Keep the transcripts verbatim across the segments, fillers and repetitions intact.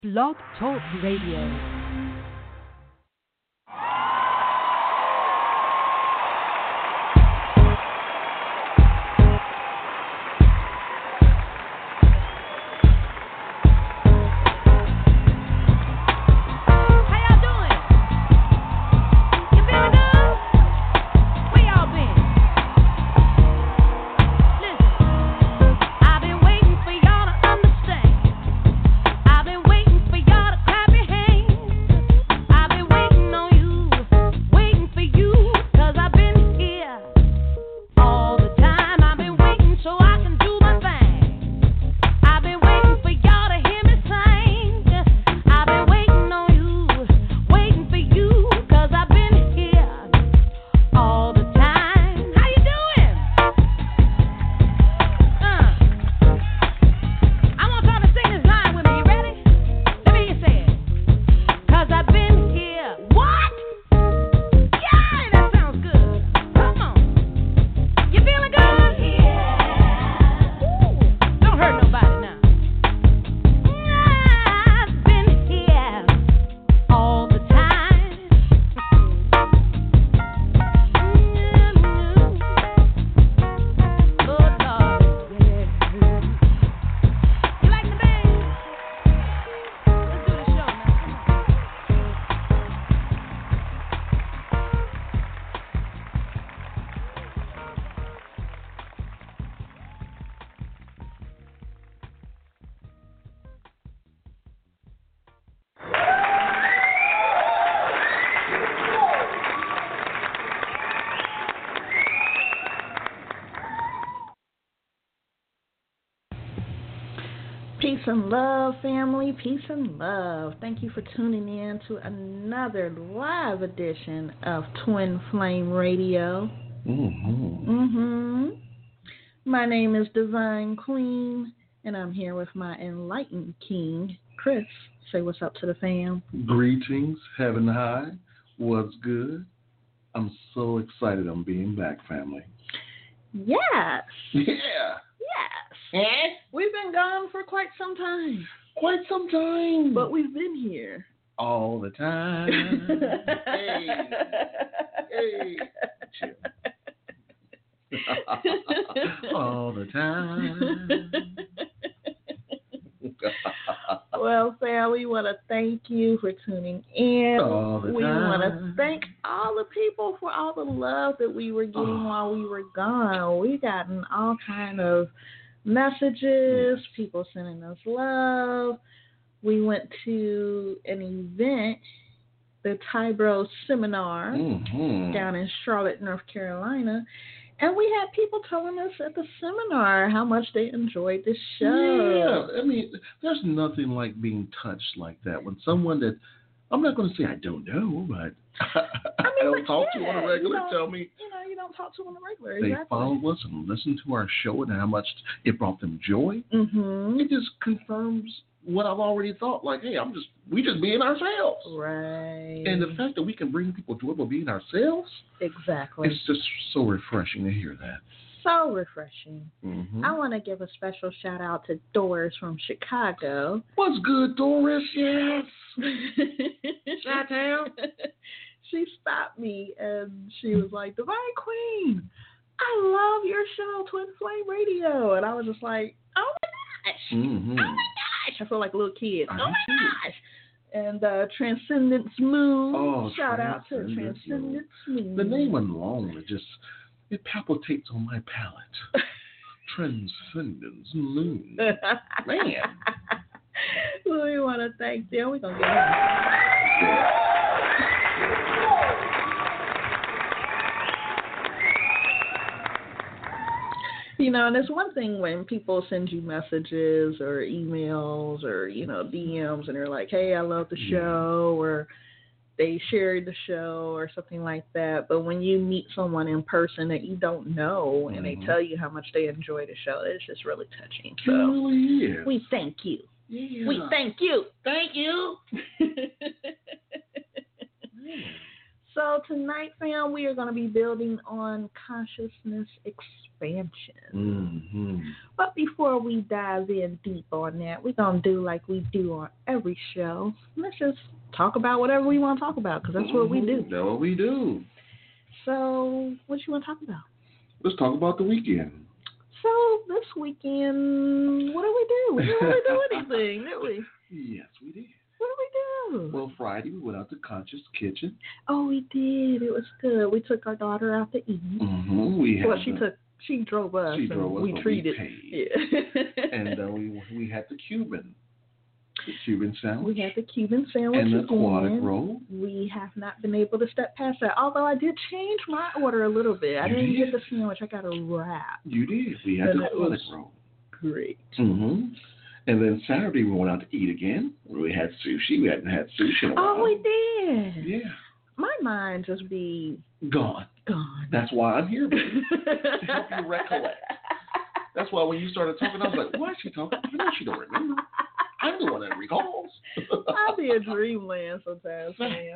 Blog Talk Radio. Peace and love, family. Peace and love. Thank you for tuning in to another live edition of Twin Flame Radio. Mm-hmm. Mm-hmm. My name is Divine Queen, and I'm here with my enlightened king, Chris. Say what's up to the fam. Greetings, heaven high. What's good? I'm so excited I'm being back, family. Yes. Yeah. Yes. Eh? We've been gone for quite some time. Quite some time. But we've been here. All the time. Hey. Hey. Chill. All the time. Well, fam, we want to thank you for tuning in. All the we time. want to thank all the people for all the love that we were getting oh. while we were gone. We gotten all kind of messages, yes. people sending us love. We went to an event, the Tybro Seminar, mm-hmm. down in Charlotte, North Carolina. And we had people telling us at the seminar how much they enjoyed the show. Yeah, I mean, there's nothing like being touched like that. When someone that, I'm not going to say I don't know, but I, I, mean, I don't talk yeah, to on a regular, you know, tell me. You know, you don't talk to on a regular. They exactly. follow us and listen to our show and how much it brought them joy. Mm-hmm. It just confirms what I've already thought. Like, hey, I'm just, we just being ourselves. Right. And the fact that we can bring people joy by being ourselves. Exactly. It's just so refreshing to hear that. So refreshing. Mm-hmm. I want to give a special shout out to Doris from Chicago. What's good, Doris? Yes. Shout out. She stopped me and she was like, Divine Queen, I love your show, Twin Flame Radio. And I was just like, oh my gosh. Mm-hmm. Oh my gosh. I feel like a little kid. I oh my too. gosh. And uh, Transcendence Moon. Oh, shout out to Transcendence Moon. The name alone, it just, it palpitates on my palate. Transcendence Moon. Man. Well, we want to thank them. We're going to get them. You know, and it's one thing when people send you messages or emails or, you know, D Ms and they're like, hey, I love the show, or they shared the show or something like that. But when you meet someone in person that you don't know and mm-hmm. they tell you how much they enjoy the show, it's just really touching. So it really is. We thank you. Yeah. We thank you. Thank you. So So tonight, fam, we are going to be building on consciousness expansion. Mm-hmm. But before we dive in deep on that, we're going to do like we do on every show. Let's just talk about whatever we want to talk about, because that's mm-hmm. what we do. That's what we do. So what you want to talk about? Let's talk about the weekend. So this weekend, what did we do? We didn't really do anything, did we? Yes, we did. What did we do? Well, Friday we went out to Conscious Kitchen. Oh, we did. It was good. We took our daughter out to eat. Mm-hmm. We had well, she the, took. She drove us. She drove us. We treated. We paid. Yeah. and uh, we we had the Cuban, the Cuban sandwich. We had the Cuban sandwich and the again. aquatic roll. We have not been able to step past that. Although I did change my order a little bit. I You didn't did? get the sandwich. I got a wrap. You did. We had and the aquatic roll. Great. Mm-hmm. And then Saturday we went out to eat again. We had sushi. We hadn't had sushi in a while. Oh, we did. Yeah. My mind just be gone. Gone. That's why I'm here, baby, to help you recollect. That's why when you started talking, I was like, why is she talking? I know she don't remember. I'm the one that recalls. I'll be in dreamland sometimes, man.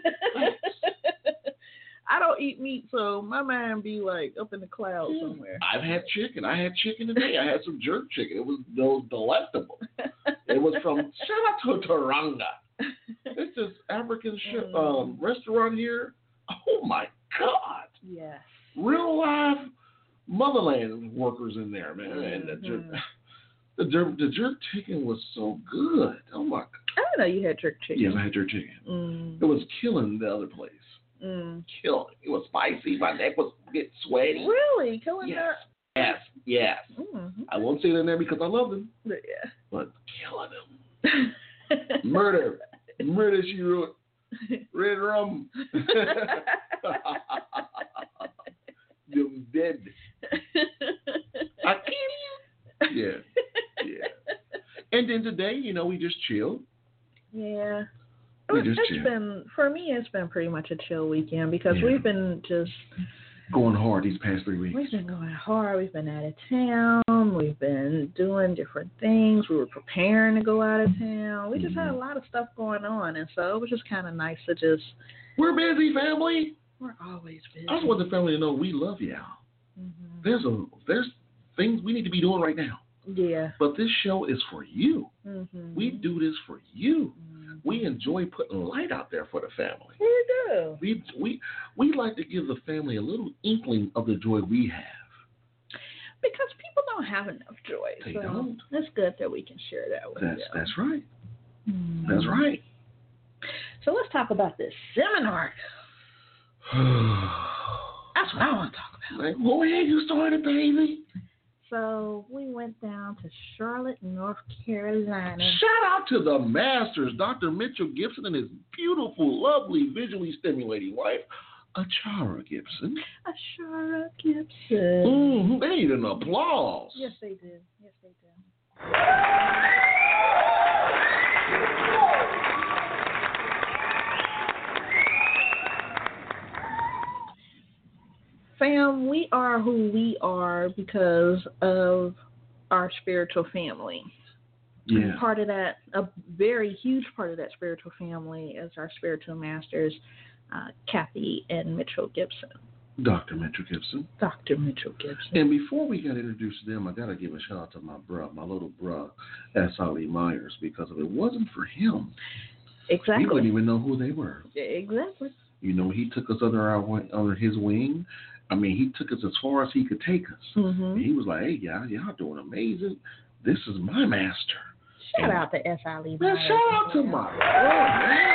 I don't eat meat, so my mind be like up in the clouds yeah. somewhere. I've had chicken. I had chicken today. I had some jerk chicken. It was, it was delectable. It was from, shout out to Taranga. It's this African sh- mm. um, restaurant here. Oh, my God. Yes. Real live motherland workers in there, man. Mm-hmm. And the jerk, the, jerk, the jerk chicken was so good. Oh, my God. I didn't know you had jerk chicken. Yes, I had jerk chicken. Mm. It was killing the other place. Mm. Killing. It was spicy. My neck was getting sweaty. Really? Killing yes. her? Yes, yes. Mm-hmm. I won't say their name because I love them. But yeah. But killing them. Murder. Murder, she wrote. Red rum. You're dead. I kill you. Yeah. Yeah. And then today, you know, we just chilled. Yeah. We just it's chilled. been, for me, it's been pretty much a chill weekend because yeah. we've been just going hard these past three weeks. We've been going hard. We've been out of town. We've been doing different things. We were preparing to go out of town. We just mm-hmm. had a lot of stuff going on, and so it was just kind of nice to just. We're busy, family. We're always busy. I just want the family to know we love y'all. Mm-hmm. There's a there's things we need to be doing right now. Yeah. But this show is for you. Mm-hmm. We do this for you. Mm-hmm. We enjoy putting light out there for the family. We do. We we we like to give the family a little inkling of the joy we have. Because people don't have enough joy. They so don't. It's good that we can share that with that's, you. That's right. Mm-hmm. That's right. So let's talk about this seminar. That's what I want to talk about. Like, go ahead, you started, baby. So we went down to Charlotte, North Carolina. Shout out to the masters, Doctor Mitchell Gibson and his beautiful, lovely, visually stimulating wife, Achara Gibson. Achara Gibson. Mm-hmm. They need an applause. Yes, they do. Yes, they do. Fam, we are who we are because of our spiritual family. Yeah. And part of that, a very huge part of that spiritual family is our spiritual masters, uh, Kathy and Mitchell Gibson. Doctor Mitchell Gibson. Doctor Mitchell Gibson. And before we got introduced to them, I got to give a shout out to my bro, my little bro, S. Ali Myers, because if it wasn't for him, exactly, we wouldn't even know who they were. Exactly. You know, he took us under our under his wing. I mean, he took us as far as he could take us. Mm-hmm. He was like, hey, y'all, y'all doing amazing. This is my master. Shout and, out to S. Ali. Man, shout out to my bro, man.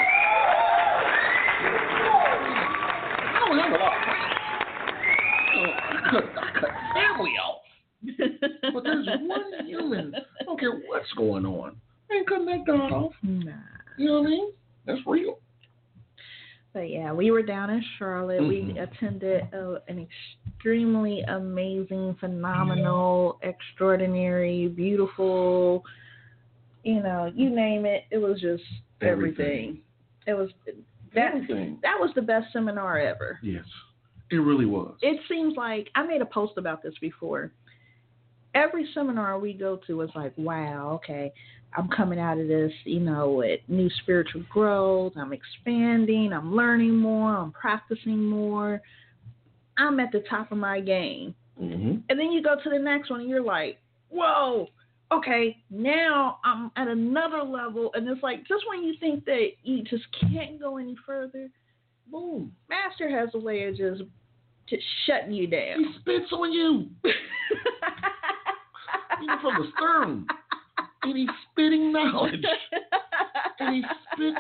I don't have a lot of friends. I cut, I cut family off. But there's one human, I don't care what's going on, I ain't cutting that God off. Nah. You know what I mean? That's real. But yeah, we were down in Charlotte. Mm-hmm. We attended a, an extremely amazing, phenomenal, extraordinary, beautiful, you know, you name it. It was just everything. everything. It was that. Everything. That was the best seminar ever. Yes, it really was. It seems like I made a post about this before. Every seminar we go to is like, wow, okay, I'm coming out of this, you know, with new spiritual growth. I'm expanding. I'm learning more. I'm practicing more. I'm at the top of my game. Mm-hmm. And then you go to the next one and you're like, whoa, okay, now I'm at another level. And it's like, just when you think that you just can't go any further, boom, Master has a way of just, just shutting you down. He spits on you. Even from the stern. And he's spitting knowledge. And he spits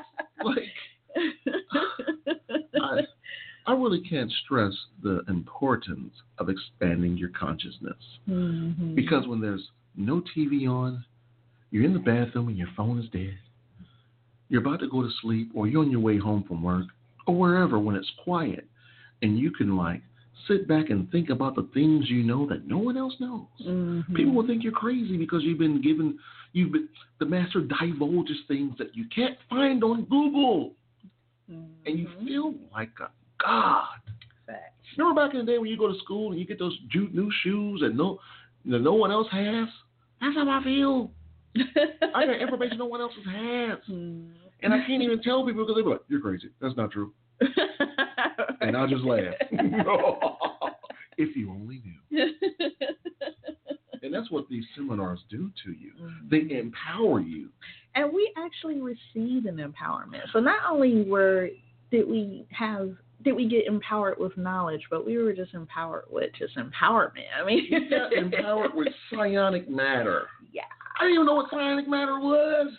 like... I, I really can't stress the importance of expanding your consciousness. Mm-hmm. Because when there's no T V on, you're in the bathroom and your phone is dead, you're about to go to sleep, or you're on your way home from work, or wherever when it's quiet, and you can like sit back and think about the things you know that no one else knows. Mm-hmm. People will think you're crazy because you've been given, you've been, the Master divulges things that you can't find on Google. Mm-hmm. And you feel like a God. Facts. Remember back in the day when you go to school and you get those ju- new shoes that no, that no one else has? That's how I feel. I got information no one else has. Mm. And I can't even tell people because they're like, you're crazy. That's not true. And I just laugh. If you only knew. And that's what these seminars do to you. Mm-hmm. They empower you. And we actually received an empowerment. So not only were did we have did we get empowered with knowledge, but we were just empowered with just empowerment. I mean, we got empowered with psionic matter. Yeah. I didn't even know what psionic matter was.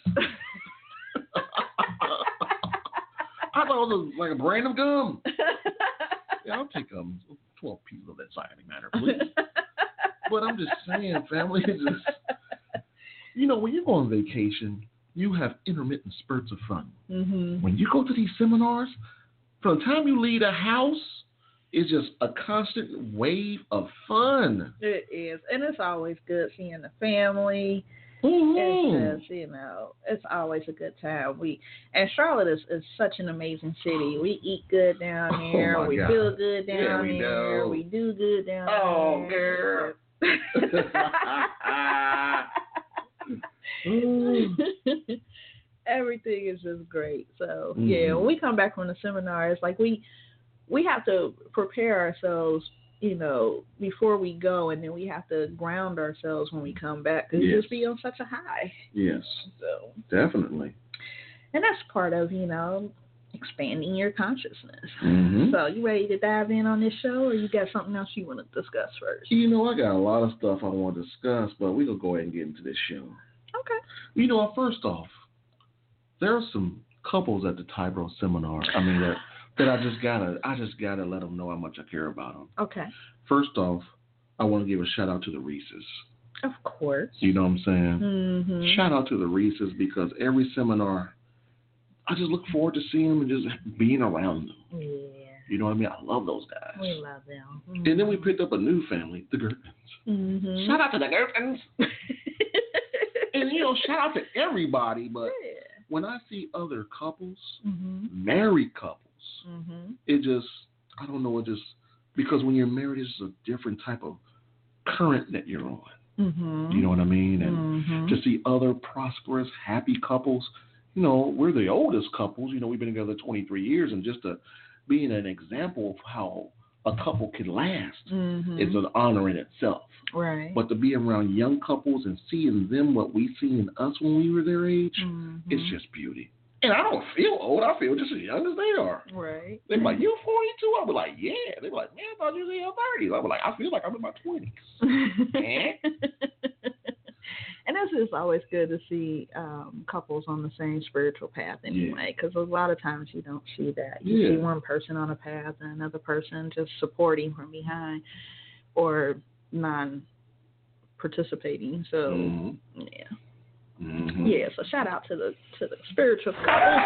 I thought it was like a brand of gum. Yeah, I'll take um twelve pieces of that psionic matter, please. But I'm just saying, family, it's just, you know, when you go on vacation, you have intermittent spurts of fun. Mm-hmm. When you go to these seminars, from the time you leave the house, it's just a constant wave of fun. It is. And it's always good seeing the family. Mm-hmm. It's just, you know, it's always a good time. We and Charlotte is, is such an amazing city. We eat good down here. Oh we God. feel good down yeah, we here. Do. We do good down oh, here. Oh, girl. Everything is just great. So mm-hmm. yeah, when we come back from the seminar, it's like we we have to prepare ourselves, you know, before we go, and then we have to ground ourselves when we come back because yes. we just be on such a high. Yes, so definitely. And that's part of, you know, expanding your consciousness. Mm-hmm. So you ready to dive in on this show, or you got something else you want to discuss first? You know, I got a lot of stuff I want to discuss, but we're going to go ahead and get into this show. Okay. You know, first off, there are some couples at the Tybro seminar. I mean, that, that I just gotta, I just gotta let them know how much I care about them. Okay. First off, I want to give a shout out to the Reeses. Of course. You know what I'm saying? Mm-hmm. Shout out to the Reeses because every seminar, I just look forward to seeing them and just being around them. Yeah. You know what I mean? I love those guys. We love them. Mm-hmm. And then we picked up a new family, the Gertmans. Mm-hmm. Shout out to the Gertmans. And, you know, shout out to everybody, but yeah. when I see other couples, mm-hmm. married couples, mm-hmm. it just, I don't know, it just, because when you're married, it's a different type of current that you're on. Mm-hmm. You know what I mean? And mm-hmm. to see other prosperous, happy couples, you know, we're the oldest couples, you know, we've been together twenty-three years, and just to being an example of how a couple can last mm-hmm. is an honor in itself. Right. But to be around young couples and seeing them what we see in us when we were their age, mm-hmm. it's just beauty. And I don't feel old. I feel just as young as they are. Right. They're like, you forty-two? I'll be like, yeah. They're like, man, I thought you was in your thirties. I'll be like, I feel like I'm in my twenties. eh? And it's just always good to see um, couples on the same spiritual path anyway, because yeah. a lot of times you don't see that. You yeah. see one person on a path and another person just supporting from behind or non-participating. So, mm-hmm. yeah. Mm-hmm. Yeah, so shout out to the to the spiritual couples.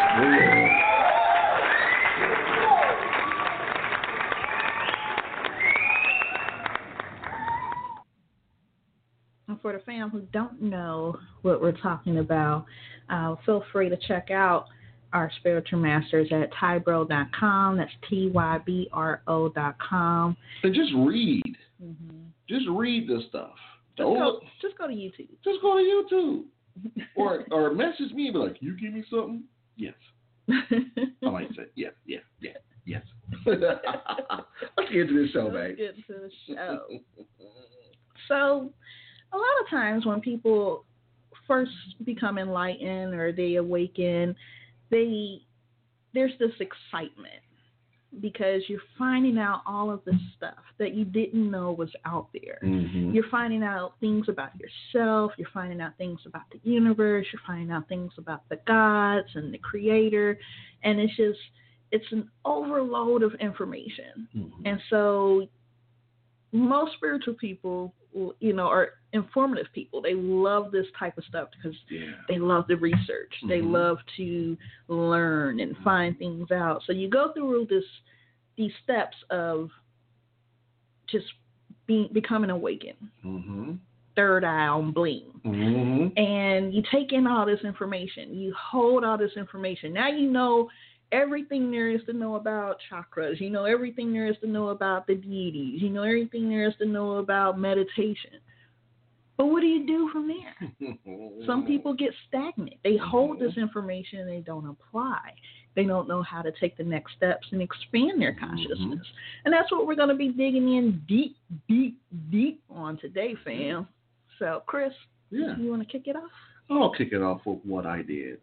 And for the fam who don't know what we're talking about, uh, feel free to check out our spiritual masters at tybro dot com. That's T Y B R O dot com. And just read. Mm-hmm. Just read this stuff. Just go, just go to YouTube. Just go to YouTube. or or message me and be like, you give me something? Yes. I might say, yes, yes, yes, yes. Let's get into this show, Let's man. get into the show. So, a lot of times when people first become enlightened or they awaken, they there's this excitement because you're finding out all of this stuff that you didn't know was out there. Mm-hmm. You're finding out things about yourself. You're finding out things about the universe. You're finding out things about the gods and the creator. And it's just, it's an overload of information. Mm-hmm. And so most spiritual people, you know, are informative people. They love this type of stuff because yeah. they love the research. Mm-hmm. They love to learn and find things out. So you go through this, these steps of just being becoming awakened. Mm-hmm. Third eye on bling. Mm-hmm. And you take in all this information. You hold all this information. Now you know everything there is to know about chakras. You know everything there is to know about the deities. You know everything there is to know about meditation. But what do you do from there? Some people get stagnant. They hold this information and they don't apply. They don't know how to take the next steps and expand their consciousness. Mm-hmm. And that's what we're going to be digging in deep, deep, deep on today, fam. So, Chris, yeah. you want to kick it off? I'll kick it off with what I did.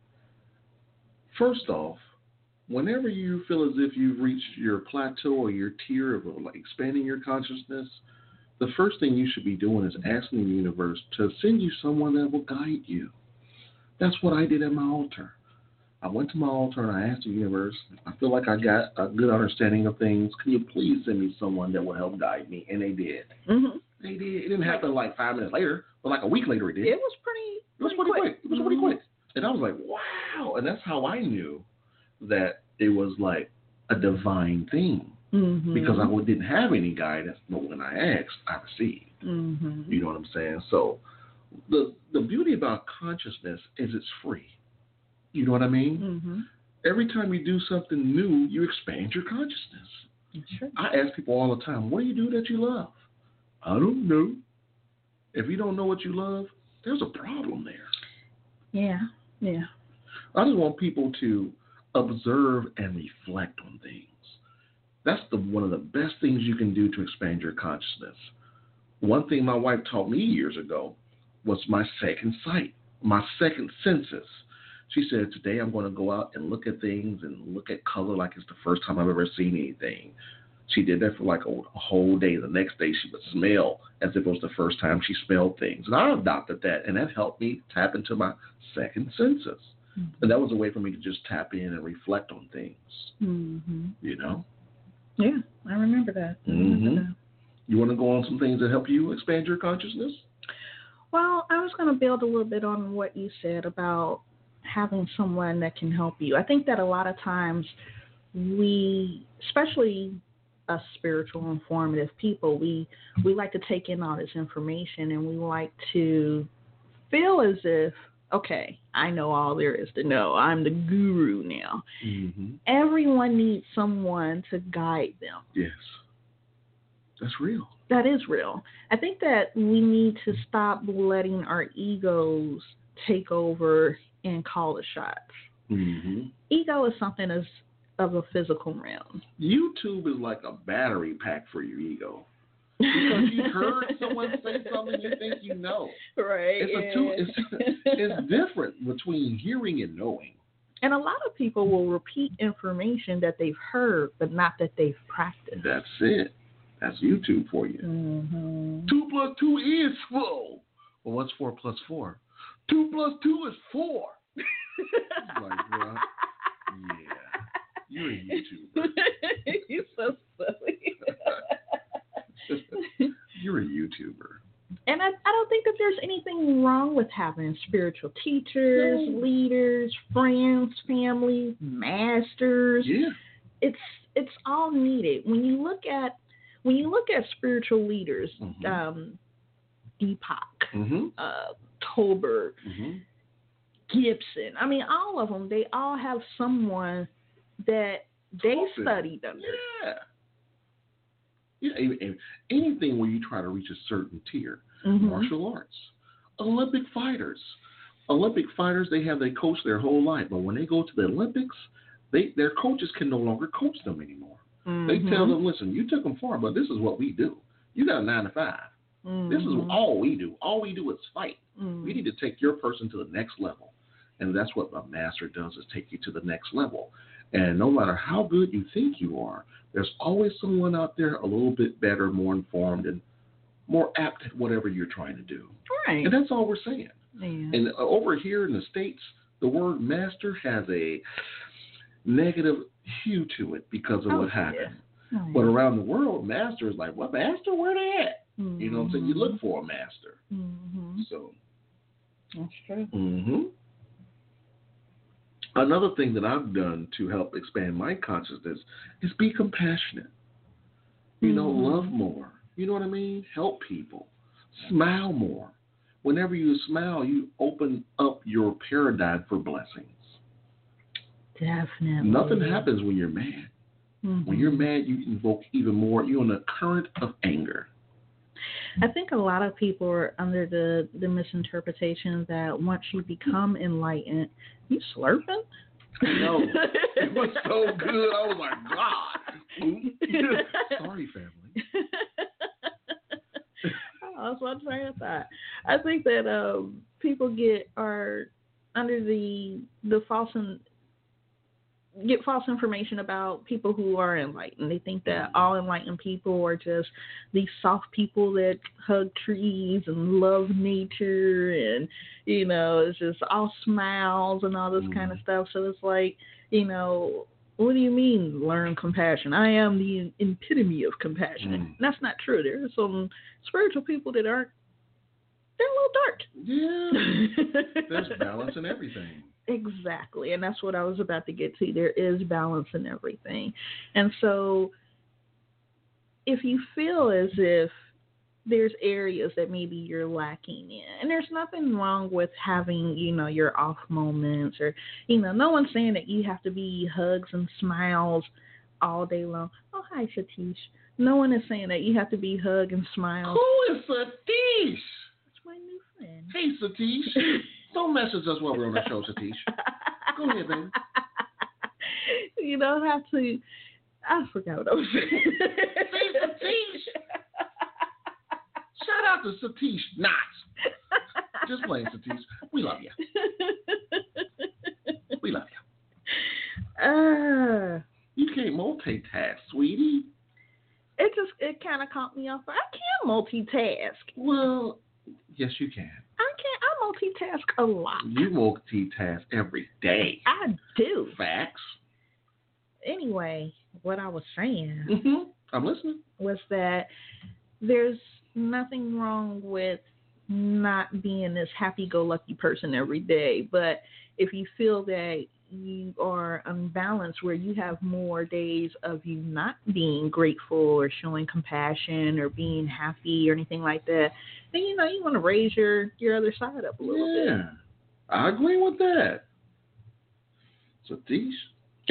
First off, whenever you feel as if you've reached your plateau or your tier of like expanding your consciousness, the first thing you should be doing is asking the universe to send you someone that will guide you. That's what I did at my altar. I went to my altar and I asked the universe, I feel like I got a good understanding of things. Can you please send me someone that will help guide me? And they did. Mm-hmm. They did. It didn't happen like five minutes later, but like a week later it did. It was pretty, It was pretty quick. quick. It was mm-hmm. pretty quick. And I was like, wow. And that's how I knew that it was like a divine thing. Mm-hmm. Because I didn't have any guidance, but when I asked, I received. Mm-hmm. You know what I'm saying? So the the beauty about consciousness is it's free. You know what I mean? Mm-hmm. Every time you do something new, you expand your consciousness. Sure. I ask people all the time, what do you do that you love? I don't know. If you don't know what you love, there's a problem there. Yeah, yeah. I just want people to observe and reflect on things. That's the one of the best things you can do to expand your consciousness. One thing my wife taught me years ago was my second sight, my second senses. She said, today I'm going to go out and look at things and look at color like it's the first time I've ever seen anything. She did that for like a, a whole day. The next day she would smell as if it was the first time she smelled things. And I adopted that, and that helped me tap into my second senses. Mm-hmm. And that was a way for me to just tap in and reflect on things. Mm-hmm. You know? Yeah, I remember that. I mm-hmm. remember that. You want to go on some things that help you expand your consciousness? Well, I was going to build a little bit on what you said about having someone that can help you. I think that a lot of times we, especially us spiritual informative people, we we like to take in all this information and we like to feel as if, okay, I know all there is to know. I'm the guru now. Mm-hmm. Everyone needs someone to guide them. Yes. That's real. That is real. I think that we need to stop letting our egos take over and call the shots. Mm-hmm. Ego is something as of a physical realm. YouTube is like a battery pack for your ego. Because you heard someone say something you think you know. Right. It's a two, it's, it's different between hearing and knowing. And a lot of people will repeat information that they've heard, but not that they've practiced. That's it. That's YouTube for you. Mm-hmm. Two plus two is four. Well, what's four plus four? Two plus two is four. Like, bro, yeah. You're a YouTuber. You're so silly. You're a YouTuber. And I, I don't think that there's anything wrong with having spiritual teachers, no. leaders, friends, family, masters. Yeah. It's it's all needed. When you look at when you look at spiritual leaders, mm-hmm. um, Deepak, mm-hmm. uh, Tolbert, mm-hmm. Gibson. I mean, all of them. They all have someone that they Talking. studied under. Yeah. Yeah, anything where you try to reach a certain tier, mm-hmm. martial arts, Olympic fighters, Olympic fighters, they have they coach their whole life, but when they go to the Olympics, they their coaches can no longer coach them anymore. Mm-hmm. They tell them, listen, you took them far, but this is what we do. You got a nine to five. Mm-hmm. This is all we do. All we do is fight. Mm-hmm. We need to take your person to the next level. And that's what a master does, is take you to the next level. And no matter how good you think you are, there's always someone out there a little bit better, more informed, and more apt at whatever you're trying to do. Right. And that's all we're saying. Yeah. And over here in the States, the word master has a negative hue to it because of oh, what happened. Yeah. Oh, yeah. But around the world, master is like, what master? Where they at? Mm-hmm. You know what I'm saying? You look for a master. Mm-hmm. So that's true. Mm-hmm. Another thing that I've done to help expand my consciousness is be compassionate. You know, mm-hmm. love more. You know what I mean? Help people. Smile more. Whenever you smile, you open up your paradigm for blessings. Definitely. Nothing happens when you're mad. Mm-hmm. When you're mad, you invoke even more. You're in a current of anger. I think a lot of people are under the, the misinterpretation that once you become enlightened, you slurping? No. It was so good. I was like, God. Sorry, family. I was about to say that. I think that um, people get are under the the false and get false information about people who are enlightened. They think that all enlightened people are just these soft people that hug trees and love nature, and you know, it's just all smiles and all this mm. kind of stuff. So it's like, you know, what do you mean learn compassion? I am the epitome of compassion. Mm. That's not true. There are some spiritual people that aren't, they're a little dark. Yeah. There's balance in everything. Exactly. And that's what I was about to get to. There is balance in everything. And so if you feel as if there's areas that maybe you're lacking in, and there's nothing wrong with having, you know, your off moments, or, you know, no one's saying that you have to be hugs and smiles all day long. Oh, hi, Satish. No one is saying that you have to be hug and smile. Who is Satish? That's my new friend. Hey, Satish. Don't message us while we're on the show, Satish. Go ahead, baby. You don't have to. I forgot what I was saying. Say Satish. Shout out to Satish Knots. Just playing, Satish. We love you. We love you. Uh, you can't multitask, sweetie. It just it kind of caught me off. I can multitask. Well, yes, you can. I can't. I multitask a lot. You multitask every day. I do. Facts. Anyway, what I was saying mm-hmm. I'm listening. was that there's nothing wrong with not being this happy-go-lucky person every day. But if you feel that you are unbalanced, where you have more days of you not being grateful or showing compassion or being happy or anything like that, then, you know, you want to raise your, your other side up a little yeah, bit. I agree with that. Satish.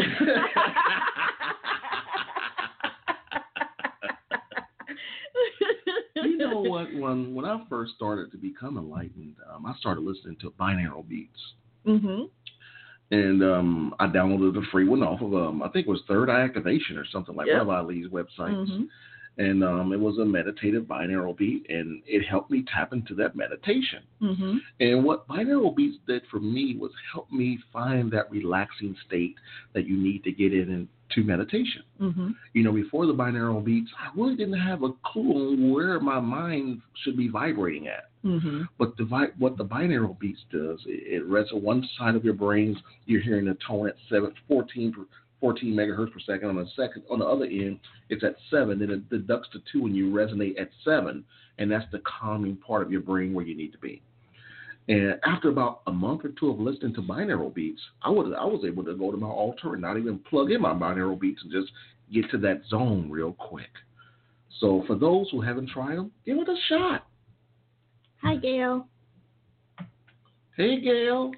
You know what? When when I first started to become enlightened, um, I started listening to binaural beats. Mm-hmm. And um, I downloaded a free one off of, um, I think it was Third Eye Activation or something, like yep. one of Ali's websites. Mm-hmm. And um, it was a meditative binaural beat, and it helped me tap into that meditation. Mm-hmm. And what binaural beats did for me was help me find that relaxing state that you need to get in into meditation. Mm-hmm. You know, before the binaural beats, I really didn't have a clue on where my mind should be vibrating at. Mm-hmm. But the what the binaural beats does, it, it rests on one side of your brains. You're hearing the tone at seven, fourteen, fourteen megahertz per second. On the second, on the other end, it's at seven. Then it deducts to two, and you resonate at seven, and that's the calming part of your brain where you need to be. And after about a month or two of listening to binaural beats, I was I was able to go to my altar and not even plug in my binaural beats and just get to that zone real quick. So for those who haven't tried them, give it a shot. Hi, Gail. Hey, Gail.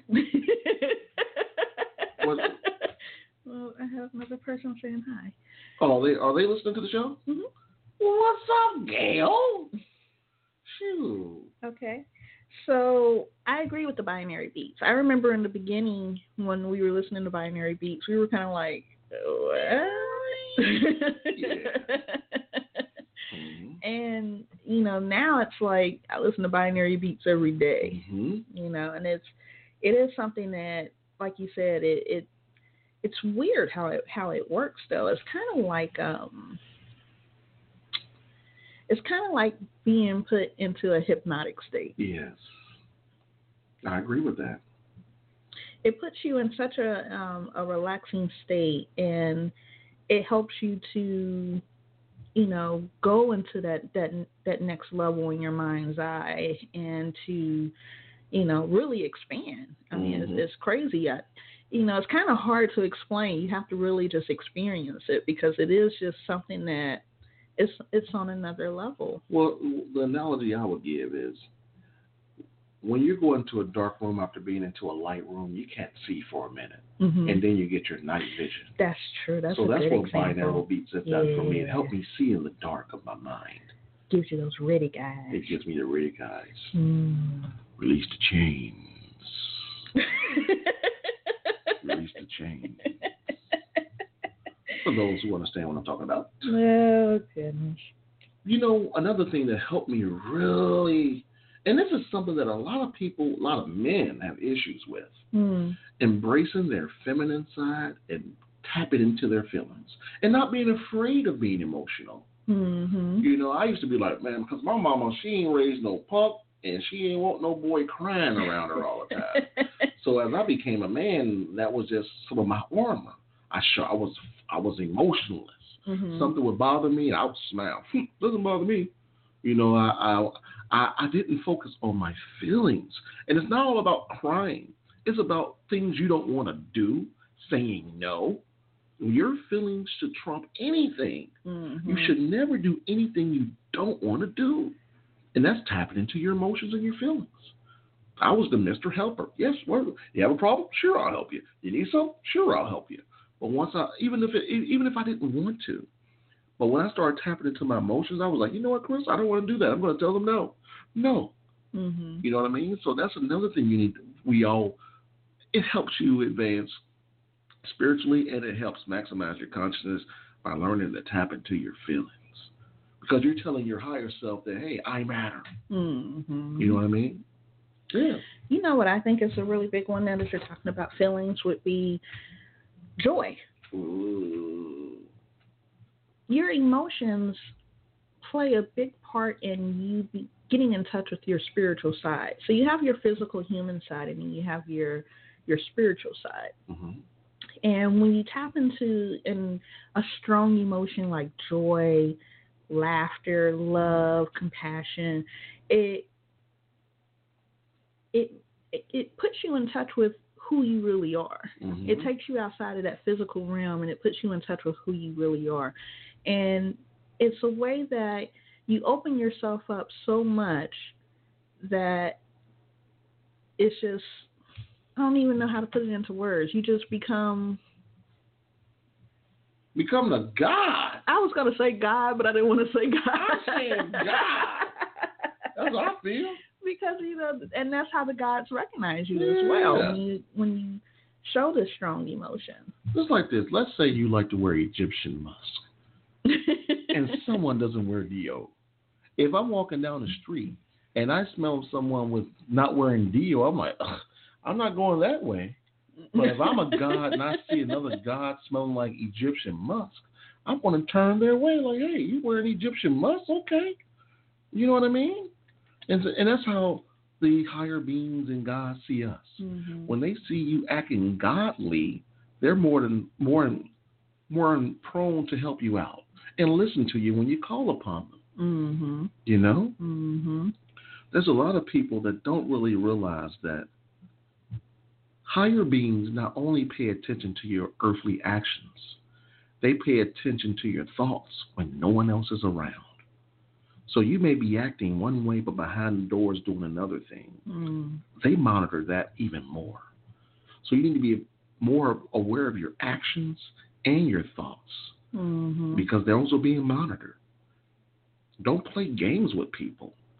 Well, I have another person saying hi. Oh, are they, are they listening to the show? Mm-hmm. What's up, Gail? Shoot. Okay. So I agree with the binary beats. I remember in the beginning when we were listening to binary beats, we were kind of like, what? Yeah. Mm-hmm. And you know, now it's like I listen to binary beats every day. Mm-hmm. You know, and it's it is something that, like you said, it, it it's weird how it how it works though. It's kind of like um, it's kind of like being put into a hypnotic state. Yes, I agree with that. It puts you in such a um, a relaxing state, and it helps you to, you know, go into that that that next level in your mind's eye, and to, you know, really expand. I mean, Mm-hmm. it's, it's crazy. I, you know, it's kind of hard to explain. You have to really just experience it, because it is just something that it's it's on another level. Well, the analogy I would give is when you go into a dark room after being into a light room, you can't see for a minute, Mm-hmm. and then you get your night vision. That's true. That's so a that's good what example. binaural beats have done for me. It Yeah. helped me see in the dark of my mind. Gives you those Riddick eyes. It gives me the rig eyes. Mm. Release the chains. Release the chains. For those who understand what I'm talking about. Oh, goodness. You know, another thing that helped me really, and this is something that a lot of people, a lot of men have issues with, Mm. embracing their feminine side and tapping into their feelings and not being afraid of being emotional. Mm-hmm. You know, I used to be like, man, because my mama, she ain't raised no punk, and she ain't want no boy crying around her all the time. So as I became a man, that was just some of my armor. I sure I was I was emotionless. Mm-hmm. Something would bother me, I would smile. Doesn't bother me. You know, I, I I I didn't focus on my feelings, and it's not all about crying. It's about things you don't want to do, saying no. Your feelings should trump anything. Mm-hmm. You should never do anything you don't want to do. And that's tapping into your emotions and your feelings. I was the Mister Helper. Yes, well, you have a problem? Sure, I'll help you. You need some? Sure, I'll help you. But once I, even if it, even if I didn't want to, but when I started tapping into my emotions, I was like, you know what, Chris, I don't want to do that. I'm going to tell them no. No. Mm-hmm. You know what I mean? So that's another thing you need. We all, it helps you advance spiritually, and it helps maximize your consciousness by learning to tap into your feelings. Because you're telling your higher self that, hey, I matter. Mm-hmm. You know what I mean? Yeah. You know what I think is a really big one now that you're talking about feelings would be joy. Ooh. Your emotions play a big part in you be getting in touch with your spiritual side. So you have your physical human side, and then you have your your spiritual side. Mm-hmm. And when you tap into an, a strong emotion like joy, laughter, love, compassion, it it it puts you in touch with who you really are. Mm-hmm. It takes you outside of that physical realm, and it puts you in touch with who you really are. And it's a way that you open yourself up so much that it's just, I don't even know how to put it into words. You just become... Become the God. I was going to say God, but I didn't want to say God. I'm saying God. That's what I feel. Because, you know, and that's how the gods recognize you Yeah. as well, when you, when you show this strong emotion. Just like this. Let's say you like to wear Egyptian musk, and someone doesn't wear deo. If I'm walking down the street and I smell someone with not wearing deo, I'm like, ugh, I'm not going that way. But if I'm a god and I see another god smelling like Egyptian musk, I'm going to turn their way like, hey, you wearing Egyptian musk? Okay. You know what I mean? And, so, and that's how the higher beings and God see us. Mm-hmm. When they see you acting godly, they're more than more than, more than prone to help you out and listen to you when you call upon them. Mm-hmm. You know? Mm-hmm. There's a lot of people that don't really realize that higher beings not only pay attention to your earthly actions, they pay attention to your thoughts when no one else is around. So you may be acting one way, but behind the doors doing another thing. Mm. They monitor that even more. So you need to be more aware of your actions and your thoughts, Mm-hmm. because they're also being monitored. Don't play games with people.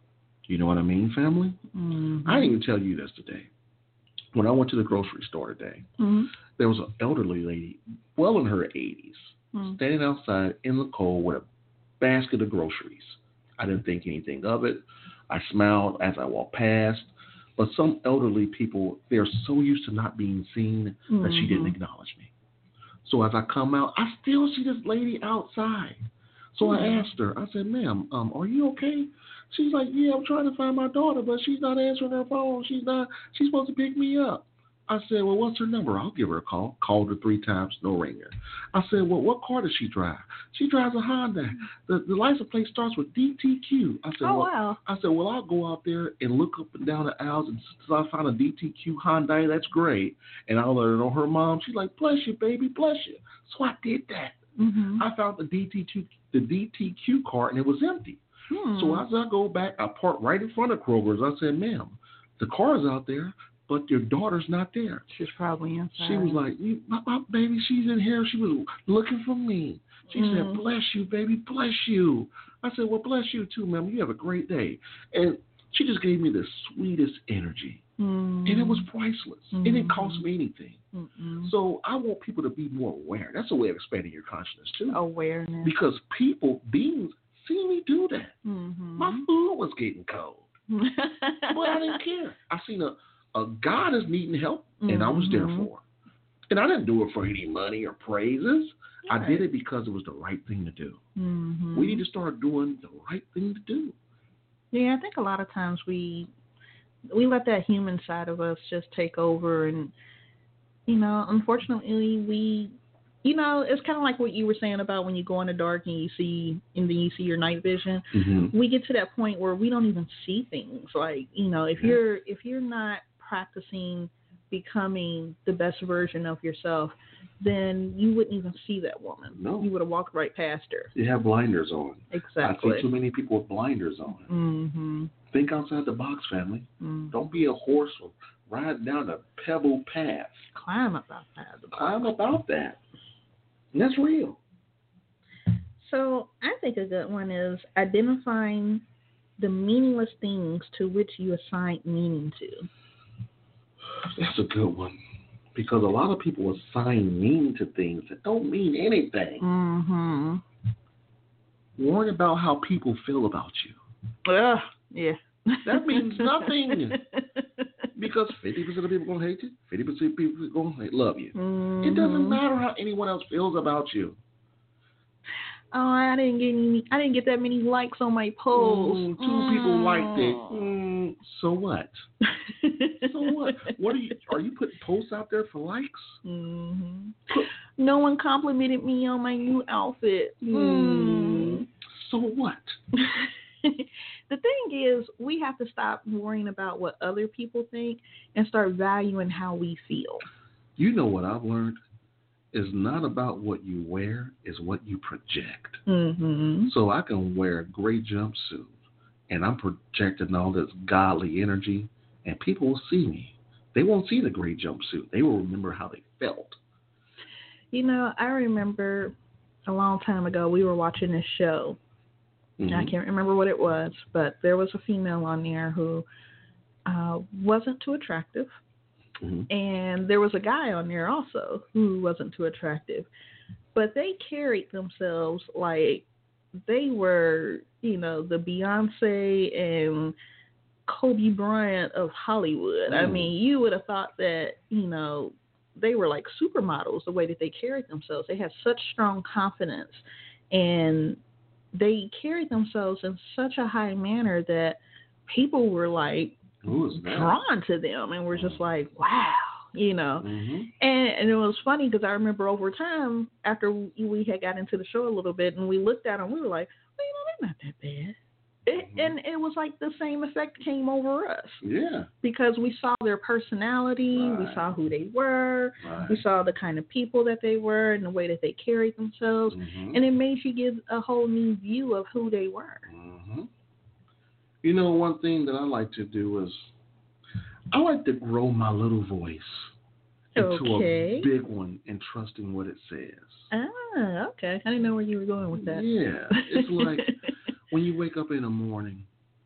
You know what I mean, family? Mm-hmm. I didn't even tell you this today. When I went to the grocery store today, mm-hmm. there was an elderly lady, well in her eighties, mm-hmm. standing outside in the cold with a basket of groceries. I didn't think anything of it. I smiled as I walked past. But some elderly people, they're so used to not being seen mm-hmm. that she didn't acknowledge me. So as I come out, I still see this lady outside. So mm-hmm. I asked her, I said, ma'am, um, are you okay? She's like, yeah, I'm trying to find my daughter, but she's not answering her phone. She's not, she's supposed to pick me up. I said, well, what's her number? I'll give her a call. Called her three times, no ringer. I said, well, what car does she drive? She drives a Honda. The, the license plate starts with D T Q. I said, oh, well, wow. I said, well, I'll go out there and look up and down the aisles, and since I found a D T Q Hyundai, that's great. And I'll let her know her mom. She's like, bless you, baby, bless you. So I did that. Mm-hmm. I found the D T Q, the D T Q car, and it was empty. Hmm. So as I go back, I park right in front of Kroger's. I said, ma'am, the car's out there, but your daughter's not there. She's probably inside. She was like, my, my baby, she's in here. She was looking for me. She mm. said, bless you, baby, bless you. I said, well, bless you too, ma'am. You have a great day. And she just gave me the sweetest energy. Mm. And it was priceless. Mm. It didn't cost me anything. Mm-mm. So I want people to be more aware. That's a way of expanding your consciousness, too. Awareness. Because people, beings, see me do that. Mm-hmm. My food was getting cold. But I didn't care. I seen a, a God is needing help, and mm-hmm. I was there for it. And I didn't do it for any money or praises. Right. I did it because it was the right thing to do. Mm-hmm. We need to start doing the right thing to do. Yeah, I think a lot of times we we let that human side of us just take over, and, you know, unfortunately we, you know, it's kind of like what you were saying about when you go in the dark and you see, and then you see your night vision. Mm-hmm. We get to that point where we don't even see things. Like, you know, if yeah. you're if you're not practicing becoming the best version of yourself, then you wouldn't even see that woman. No. You would have walked right past her. You have blinders on. Exactly. I see too many people with blinders on. Mm-hmm. Think outside the box, family. Mm-hmm. Don't be a horse or ride down a pebble path. Climb up out that. Climb up out that. And that's real. So I think a good one is identifying the meaningless things to which you assign meaning to. That's a good one. Because a lot of people assign meaning to things that don't mean anything. Mm-hmm. Worry about how people feel about you. Ugh, yeah. That means nothing. Because fifty percent of people are going to hate you. fifty percent of people are going to love you. Mm-hmm. It doesn't matter how anyone else feels about you. Oh, I didn't get any. I didn't get that many likes on my post. Mm, two mm. people liked it. Mm, so what? So what? What are you? Are you putting posts out there for likes? Mm-hmm. No one complimented me on my new outfit. Mm. Mm. So what? The thing is, we have to stop worrying about what other people think and start valuing how we feel. You know what I've learned? It's not about what you wear, it's what you project. Mm-hmm. So I can wear a great jumpsuit, and I'm projecting all this godly energy, and people will see me. They won't see the great jumpsuit. They will remember how they felt. You know, I remember a long time ago, we were watching this show. Mm-hmm. I can't remember what it was, but there was a female on there who uh, wasn't too attractive. Mm-hmm. And there was a guy on there also who wasn't too attractive. But they carried themselves like they were, you know, the Beyonce and Kobe Bryant of Hollywood. Mm. I mean, you would have thought that, you know, they were like supermodels the way that they carried themselves. They had such strong confidence, and they carried themselves in such a high manner that people were like, drawn to them, and we're just like, wow, you know. Mm-hmm. And, and it was funny because I remember over time, after we had got into the show a little bit, and we looked at them, we were like, well, you know, they're not that bad. It, Mm-hmm. And it was like the same effect came over us. Yeah. Because we saw their personality, right. we saw who they were, right. we saw the kind of people that they were and the way that they carried themselves, mm-hmm. and it made you get a whole new view of who they were. Mm-hmm. You know, one thing that I like to do is I like to grow my little voice into okay. a big one and trusting what it says. Ah, okay. I didn't know where you were going with that. Yeah. It's like when you wake up in the morning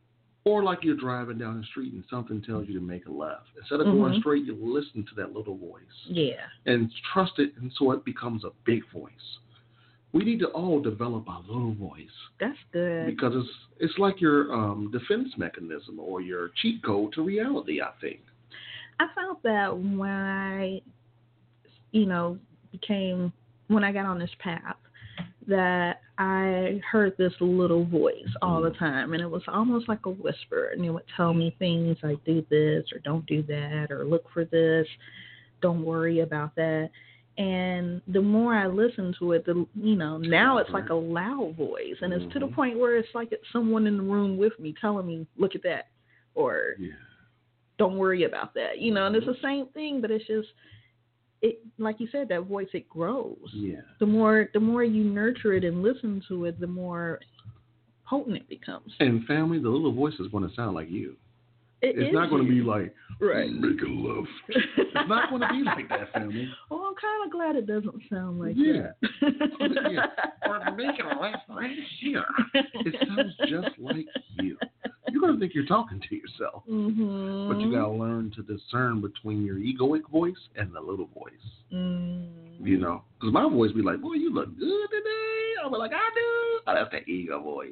Or like you're driving down the street and something tells you to make a left. Instead of mm-hmm. going straight, you listen to that little voice. Yeah. And trust it, and so it becomes a big voice. We need to all develop our little voice. That's good. Because it's it's like your um, defense mechanism or your cheat code to reality, I think. I found that when I, you know, became, when I got on this path, that I heard this little voice all the time, and it was almost like a whisper, and it would tell me things like do this or don't do that or look for this, don't worry about that. And the more I listen to it, the you know, now it's like a loud voice, and it's to the point where it's like it's someone in the room with me telling me, look at that, or yeah. don't worry about that, you know, and it's the same thing, but it's just, it, like you said, that voice, it grows. Yeah. The more the more you nurture it and listen to it, the more potent it becomes. And family, the little voice is going to sound like you. It it's is not going to you. be like, right. making love. It's not going to be like that, family. Well, I'm kind of glad it doesn't sound like yeah. that. yeah. Or making a laugh right here. It sounds just like you. You're going to think you're talking to yourself. Mm-hmm. But you got to learn to discern between your egoic voice and the little voice. Mm. You know? Because my voice be like, boy, you look good today. I'll be like, I do. Oh, that's the ego voice.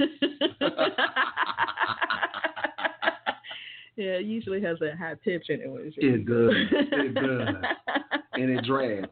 Yeah, it usually has that high pitch in it. When it's it does. It does. And it drags.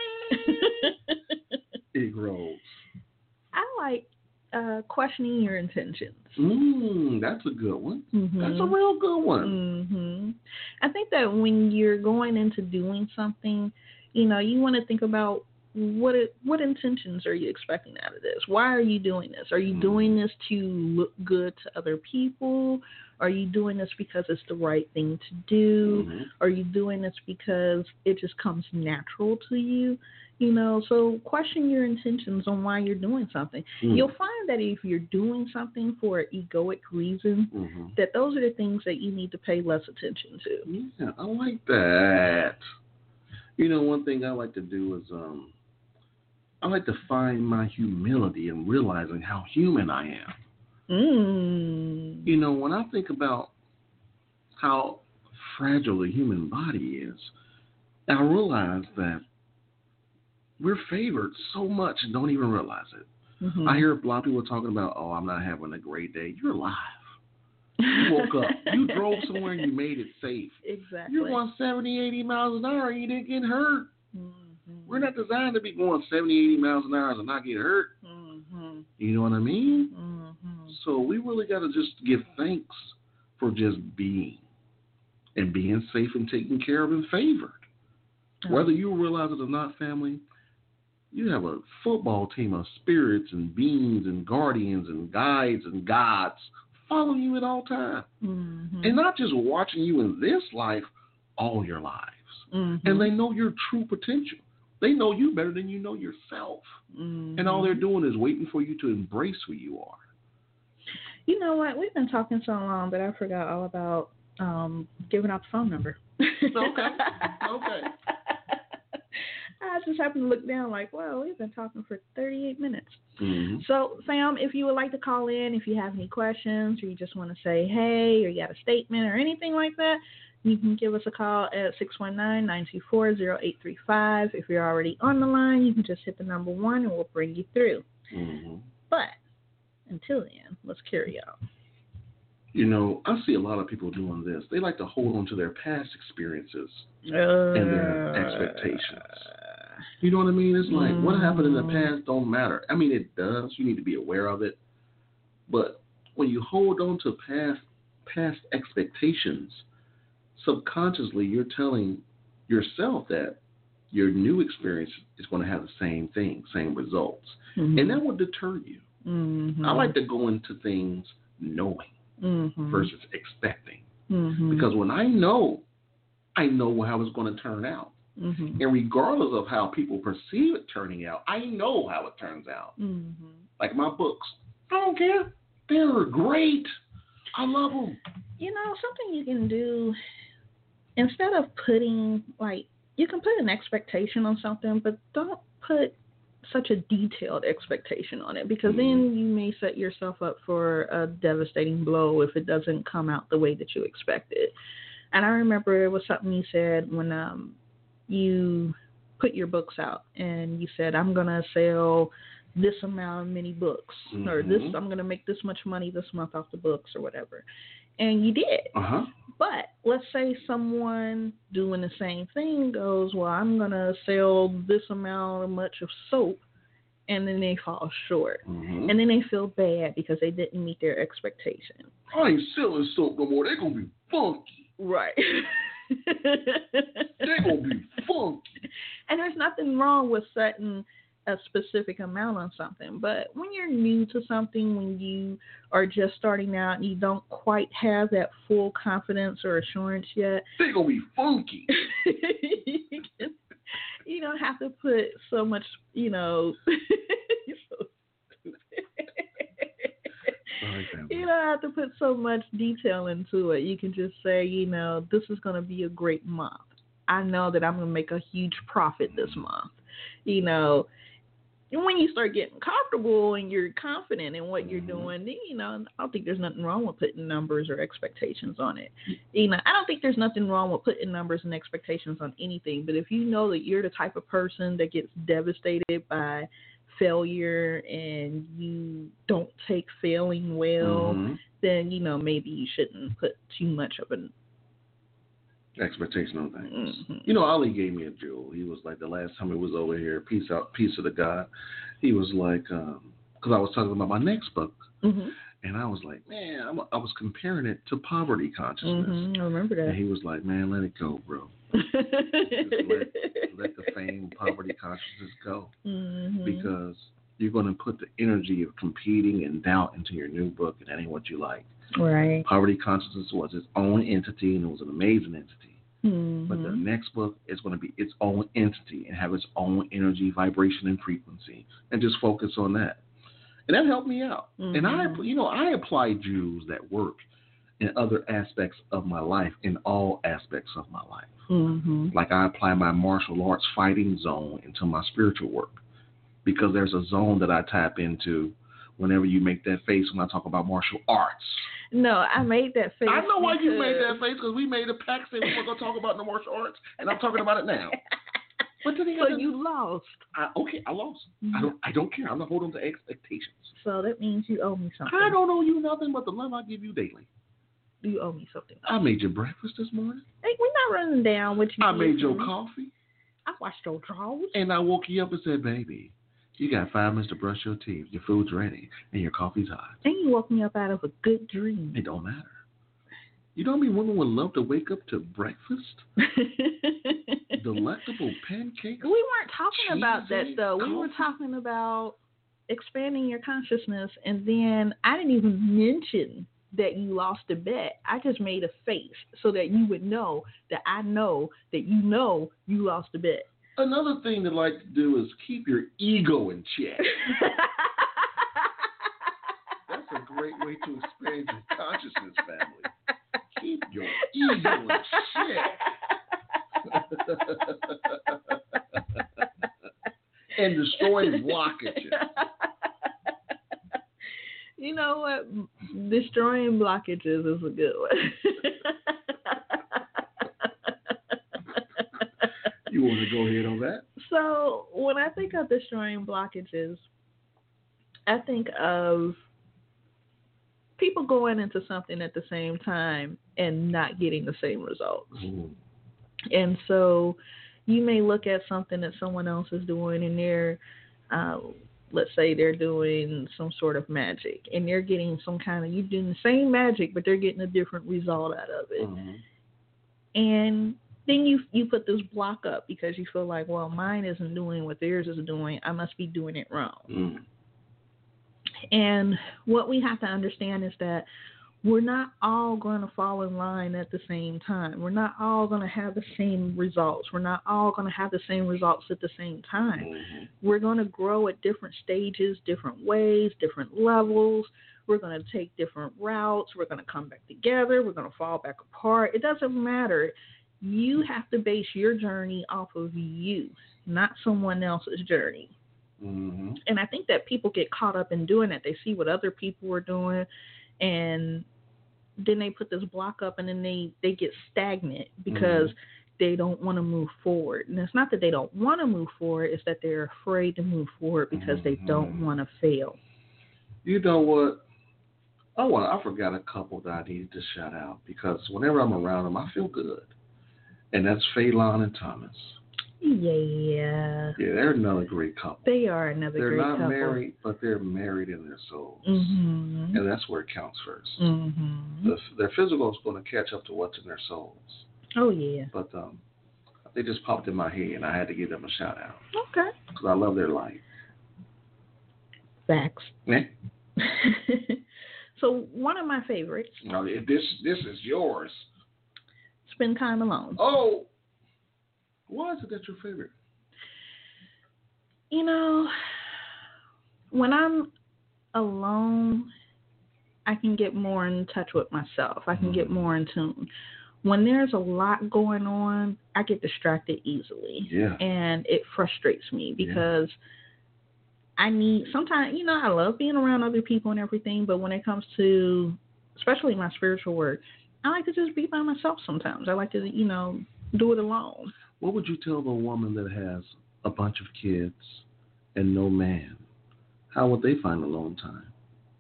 It grows. I like uh, questioning your intentions. Mm, that's a good one. Mm-hmm. That's a real good one. Mm-hmm. I think that when you're going into doing something, you know, you want to think about what it, what intentions are you expecting out of this? Why are you doing this? Are you mm-hmm. doing this to look good to other people? Are you doing this because it's the right thing to do? Mm-hmm. Are you doing this because it just comes natural to you? You know, so question your intentions on why you're doing something. Mm-hmm. You'll find that if you're doing something for an egoic reason, mm-hmm. that those are the things that you need to pay less attention to. Yeah, I like that. You know, one thing I like to do is um, I like to find my humility in realizing how human I am. Mm. You know, when I think about how fragile the human body is, I realize that we're favored so much and don't even realize it. Mm-hmm. I hear a lot of people talking about, oh, I'm not having a great day. You're alive. You woke up. You drove somewhere and you made it safe. Exactly. You're going seventy, eighty miles an hour and you didn't get hurt. Mm-hmm. We're not designed to be going seventy, eighty miles an hour and not get hurt. Mm-hmm. You know what I mean? Mm-hmm. So we really got to just give thanks for just being and being safe and taken care of and favored. Oh. Whether you realize it or not, family, you have a football team of spirits and beings and guardians and guides and gods following you at all times. Mm-hmm. And not just watching you in this life, all your lives. Mm-hmm. And they know your true potential. They know you better than you know yourself. Mm-hmm. And all they're doing is waiting for you to embrace who you are. You know what? We've been talking so long that I forgot all about um, giving out the phone number. Okay. Okay. I just happened to look down like, whoa, we've been talking for thirty-eight minutes. Mm-hmm. So, Sam, if you would like to call in, if you have any questions or you just want to say hey or you got a statement or anything like that, you can give us a call at six one nine, nine two four, zero eight three five. If you're already on the line, you can just hit the number one and we'll bring you through. Mm-hmm. But until then, let's carry on. You know, I see a lot of people doing this. They like to hold on to their past experiences uh, and their expectations. You know what I mean? It's like, mm. what happened in the past don't matter. I mean, it does. You need to be aware of it. But when you hold on to past past expectations, subconsciously you're telling yourself that your new experience is going to have the same thing, same results. Mm-hmm. And that will deter you. Mm-hmm. I like to go into things knowing mm-hmm. versus expecting. Mm-hmm. Because when I know, I know how it's going to turn out. Mm-hmm. And regardless of how people perceive it turning out, I know how it turns out. Mm-hmm. Like my books. I don't care. They're great. I love them. You know, something you can do, instead of putting, like, you can put an expectation on something, but don't put such a detailed expectation on it, because Mm-hmm. then you may set yourself up for a devastating blow if it doesn't come out the way that you expected. And I remember it was something you said when um, you put your books out, and you said, I'm going to sell this amount of many books, mm-hmm. or this, I'm going to make this much money this month off the books or whatever. And you did. Uh-huh. But let's say someone doing the same thing goes, well, I'm going to sell this amount of much of soap, and then they fall short. Mm-hmm. And then they feel bad because they didn't meet their expectation. I ain't selling soap no more. They're going to be funky. Right. They're going to be funky. And there's nothing wrong with setting a specific amount on something. But when you're new to something, when you are just starting out and you don't quite have that full confidence or assurance yet, they're going to be funky. you, can, you don't have to put so much, you know, you don't have to put so much detail into it. You can just say, you know, this is going to be a great month. I know that I'm going to make a huge profit this month. You know, and when you start getting comfortable and you're confident in what you're doing, then, you know, I don't think there's nothing wrong with putting numbers or expectations on it. You know, I don't think there's nothing wrong with putting numbers and expectations on anything. But if you know that you're the type of person that gets devastated by failure and you don't take failing well, mm-hmm. then, you know, maybe you shouldn't put too much of an expectation on things. Mm-hmm. You know, Ali gave me a jewel. He was like, the last time he was over here, peace out, peace of the God. He was like, um, because I was talking about my next book, mm-hmm. and I was like, man, I'm, I was comparing it to Poverty Consciousness. Mm-hmm. I remember that. And he was like, man, let it go, bro. Just let, let the fame, poverty consciousness go, mm-hmm. because you're going to put the energy of competing and doubt into your new book, and that ain't what you like. Right. Poverty Consciousness was its own entity, and it was an amazing entity. Mm-hmm. But the next book is going to be its own entity and have its own energy, vibration, and frequency, and just focus on that. And that helped me out. Mm-hmm. And I, you know, I apply jewels that work in other aspects of my life, in all aspects of my life. Mm-hmm. Like I apply my martial arts fighting zone into my spiritual work, because there's a zone that I tap into whenever you make that face when I talk about martial arts. No, I made that face. I know why because... you made that face, because we made a pact saying we were going to talk about the martial arts, and I'm talking about it now. But then so to... you lost. I, okay, I lost. Mm-hmm. I don't. I don't care. I'm not holding to expectations. So that means you owe me something. I don't owe you nothing but the love I give you daily. You owe me something. I made your breakfast this morning. Hey, we're not running down what you. I made your me. coffee. I washed your drawers. And I woke you up and said, baby, you got five minutes to brush your teeth. Your food's ready, and your coffee's hot. And you woke me up out of a good dream. It don't matter. You know how many women would love to wake up to breakfast? Delectable pancakes. We weren't talking about that, though. Coffee. We were talking about expanding your consciousness, and then I didn't even mention that you lost a bet. I just made a face so that you would know that I know that you know you lost a bet. Another thing that I like to do is keep your ego in check. That's a great way to expand your consciousness, family. Keep your ego in check. And destroy blockages. You know what? Destroying blockages is a good one. You want to go ahead on that? So when I think of destroying blockages, I think of people going into something at the same time and not getting the same results. Ooh. And so you may look at something that someone else is doing, and they're, uh, let's say they're doing some sort of magic, and they're getting some kind of, you're doing the same magic, but they're getting a different result out of it. Mm-hmm. And then you you put this block up because you feel like, well, mine isn't doing what theirs is doing. I must be doing it wrong. Mm. And what we have to understand is that we're not all going to fall in line at the same time. We're not all going to have the same results. We're not all going to have the same results at the same time. Mm-hmm. We're going to grow at different stages, different ways, different levels. We're going to take different routes. We're going to come back together. We're going to fall back apart. It doesn't matter. You have to base your journey off of you, not someone else's journey. Mm-hmm. And I think that people get caught up in doing that. They see what other people are doing, and then they put this block up, and then they, they get stagnant because mm-hmm. they don't want to move forward. And it's not that they don't want to move forward, it's that they're afraid to move forward because mm-hmm. they don't want to fail. You know what? I want. I forgot a couple that I needed to shout out because whenever I'm around them, I feel good. And that's Phelan and Thomas. Yeah. Yeah, they're another great couple. They are another they're great couple. They're not married, but they're married in their souls. Mm-hmm. And that's where it counts first. Mm-hmm. The, their physical is going to catch up to what's in their souls. Oh, yeah. But um, they just popped in my head, and I had to give them a shout out. Okay. Because I love their life. Facts. Yeah. So one of my favorites. No, this this is yours. Spend time alone. Oh, why is it that your favorite? You know, when I'm alone, I can get more in touch with myself. I can mm. get more in tune. When there's a lot going on, I get distracted easily. Yeah. And it frustrates me because yeah. I need, sometimes, you know, I love being around other people and everything, but when it comes to, especially my spiritual work, I like to just be by myself sometimes. I like to, you know, do it alone. What would you tell the woman that has a bunch of kids and no man? How would they find alone time?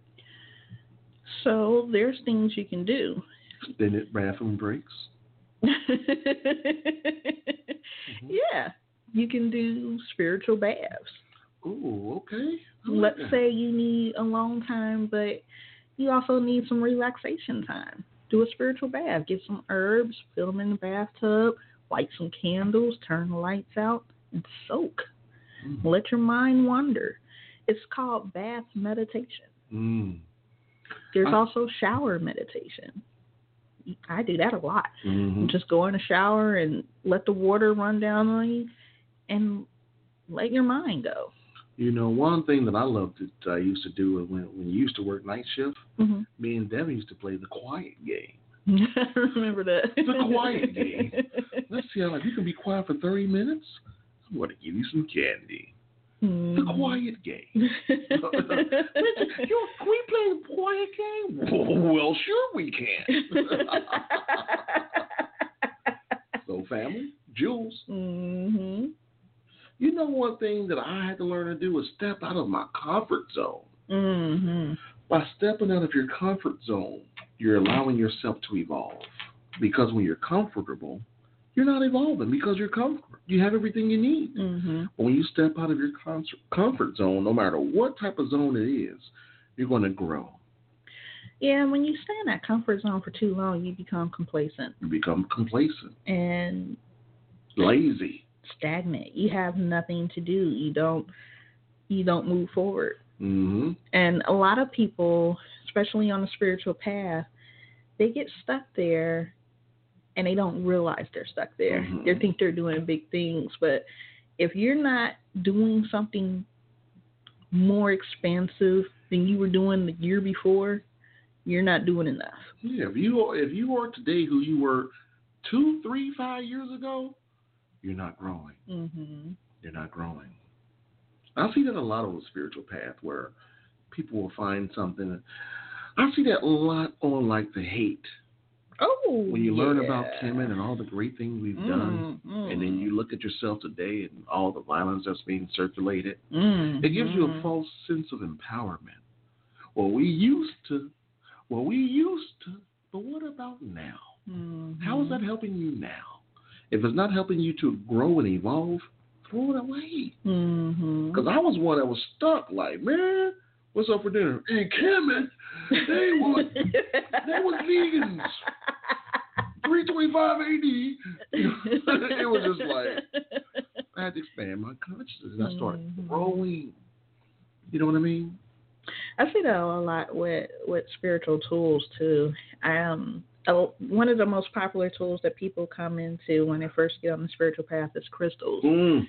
So there's things you can do. Spend it bathroom breaks? mm-hmm. Yeah. You can do spiritual baths. Ooh, okay. Let's that. say you need alone time, but you also need some relaxation time. Do a spiritual bath. Get some herbs, fill them in the bathtub, light some candles, turn the lights out, and soak. Mm. Let your mind wander. It's called bath meditation. Mm. There's I, also shower meditation. I do that a lot. Mm-hmm. Just go in the shower and let the water run down on you and let your mind go. You know, one thing that I loved that I used to do when when you used to work night shift, mm-hmm. me and Devin used to play the quiet game. I remember that. The quiet game. Let's see how, like, you can be quiet for thirty minutes. I'm going to give you some candy. Mm. The quiet game. Yo, can we play the quiet game? Oh, well, sure we can. So, family, Jules. Mm-hmm. You know, one thing that I had to learn to do is step out of my comfort zone. Mm-hmm. By stepping out of your comfort zone, you're allowing yourself to evolve. Because when you're comfortable, you're not evolving because you're comfortable. You have everything you need. Mm-hmm. But when you step out of your concert, comfort zone, no matter what type of zone it is, you're going to grow. Yeah, when you stay in that comfort zone for too long, you become complacent. You become complacent. And lazy. Stagnant. You have nothing to do. You don't you don't move forward. Mm-hmm. And a lot of people, especially on the spiritual path, they get stuck there and they don't realize they're stuck there. Mm-hmm. They think they're doing big things, but if you're not doing something more expansive than you were doing the year before, you're not doing enough. Yeah, if you if you are today who you were two, three, five years ago, you're not growing. Mm-hmm. You're not growing. I see that a lot on the spiritual path where people will find something. I see that a lot on, like, the hate. Oh, when you yeah. learn about Kemet and all the great things we've mm, done, mm. and then you look at yourself today and all the violence that's being circulated, mm, it gives mm. you a false sense of empowerment. Well, we used to, well, we used to, but what about now? Mm-hmm. How is that helping you now? If it's not helping you to grow and evolve, throw it away. Because mm-hmm. I was one that was stuck, like, man, what's up for dinner? And Kemet, they was, they was vegans. three twenty-five A D It was just like, I had to expand my consciousness. I started mm-hmm. growing. You know what I mean? I see that a lot with, with spiritual tools, too. Um, one of the most popular tools that people come into when they first get on the spiritual path is crystals. Mm.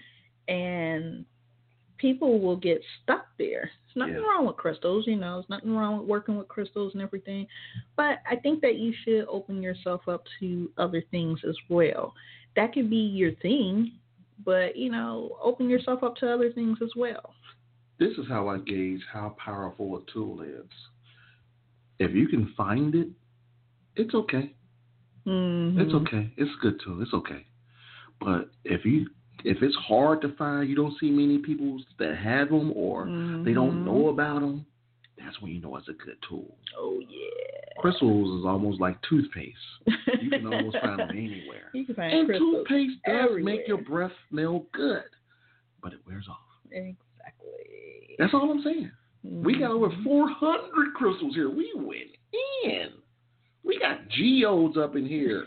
And people will get stuck there. There's nothing yeah. wrong with crystals, you know. There's nothing wrong with working with crystals and everything. But I think that you should open yourself up to other things as well. That could be your thing, but, you know, open yourself up to other things as well. This is how I gauge how powerful a tool is. If you can find it, it's okay. Mm-hmm. It's okay. It's a good tool. It's okay. But if you if it's hard to find, you don't see many people that have them, or mm-hmm. they don't know about them, that's when you know it's a good tool. Oh, yeah. Crystals is almost like toothpaste. You can almost find them anywhere. You can find and crystals toothpaste does everywhere. make your breath smell good, but it wears off. Exactly. That's all I'm saying. Mm-hmm. We got over four hundred crystals here. We went in. We got geodes up in here.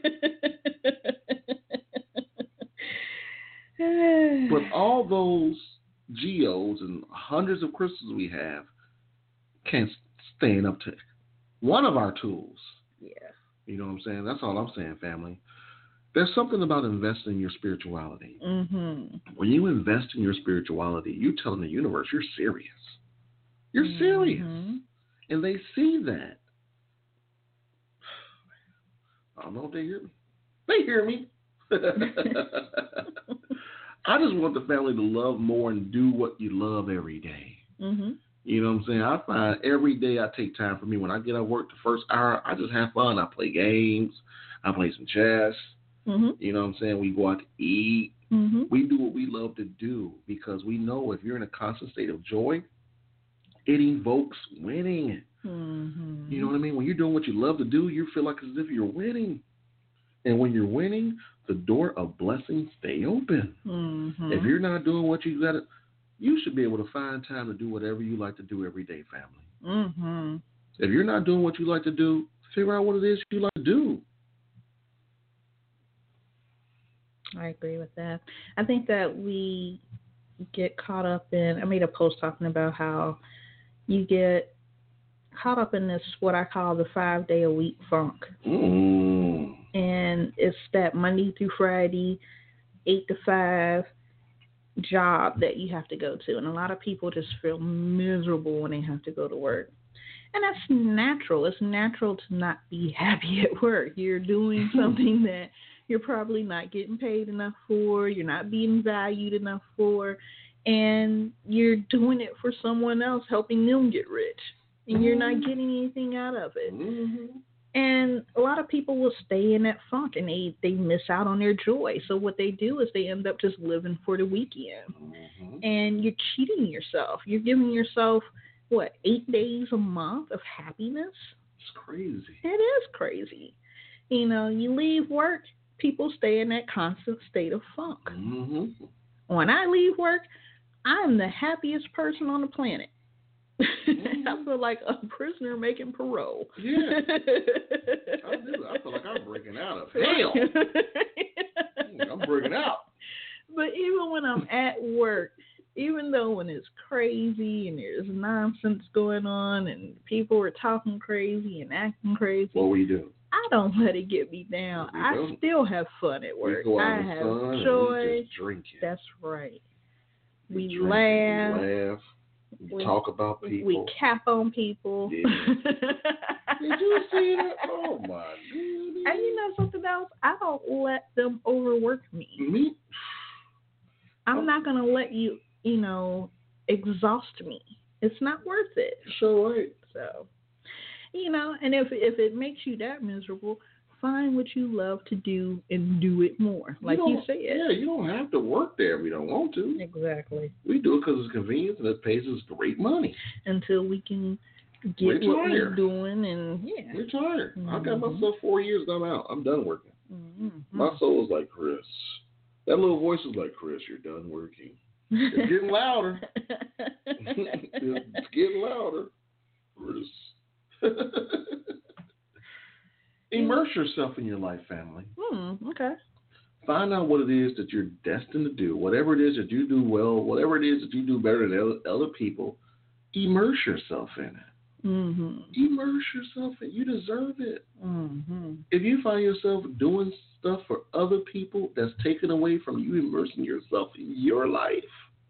But all those geodes and hundreds of crystals we have can't stand up to one of our tools. Yeah. You know what I'm saying? That's all I'm saying, family. There's something about investing in your spirituality. Mm-hmm. When you invest in your spirituality, you're telling the universe you're serious. You're mm-hmm. serious. And they see that. I don't know if they hear me. They hear me. I just want the family to love more and do what you love every day. Mm-hmm. You know what I'm saying? I find every day I take time for me. When I get out of work the first hour, I just have fun. I play games. I play some chess. Mm-hmm. You know what I'm saying? We go out to eat. Mm-hmm. We do what we love to do because we know if you're in a constant state of joy, it evokes winning. Mm-hmm. You know what I mean? When you're doing what you love to do, you feel like as if you're winning. And when you're winning, the door of blessings stay open. Mm-hmm. If you're not doing what you got to, you should be able to find time to do whatever you like to do every day, family. Mm-hmm. If you're not doing what you like to do, figure out what it is you like to do. I agree with that. I think that we get caught up in, I made a post talking about how you get caught up in this, what I call the five day a week funk. Mm. And it's that Monday through Friday, eight to five job that you have to go to. And a lot of people just feel miserable when they have to go to work. And that's natural. It's natural to not be happy at work. You're doing something that you're probably not getting paid enough for. You're not being valued enough for. And you're doing it for someone else, helping them get rich. And mm-hmm. you're not getting anything out of it. Mm-hmm. And a lot of people will stay in that funk and they, they miss out on their joy. So what they do is they end up just living for the weekend. Mm-hmm. And you're cheating yourself. You're giving yourself, what, eight days a month of happiness? It's crazy. It is crazy. You know, you leave work, people stay in that constant state of funk. Mm-hmm. When I leave work, I'm the happiest person on the planet. Mm-hmm. I feel like a prisoner making parole. Yeah. I do. I feel like I'm breaking out of hell. I'm breaking out. But even when I'm at work, even though when it's crazy and there's nonsense going on and people are talking crazy and acting crazy, what we do? I don't let it get me down. We I don't. still have fun at work. We go out I in have the sun joy. And we just drink it. That's right. We, we laugh. We laugh. We, we talk about people. We cap on people. Yeah. Did you see that? Oh my goodness. And you know something else? I don't let them overwork me. Me? I'm oh. not gonna let you, you know, exhaust me. It's not worth it. So right. So, you know, and if if it makes you that miserable, find what you love to do and do it more, like you, you said. Yeah, you don't have to work there if we don't want to. Exactly. We do it because it's convenient and it pays us great money. Until we can get Retire. what we're doing and, yeah. Retire. Mm-hmm. I got myself four years and I'm out. I'm done working. Mm-hmm. My soul is like, Chris. That little voice is like, Chris, you're done working. It's getting louder. It's getting louder. Chris. Immerse yourself in your life, family. Hmm, okay. Find out what it is that you're destined to do. Whatever it is that you do well, whatever it is that you do better than other people, immerse yourself in it. Mm-hmm. Immerse yourself in it. You deserve it. Mm-hmm. If you find yourself doing stuff for other people that's taken away from you immersing yourself in your life,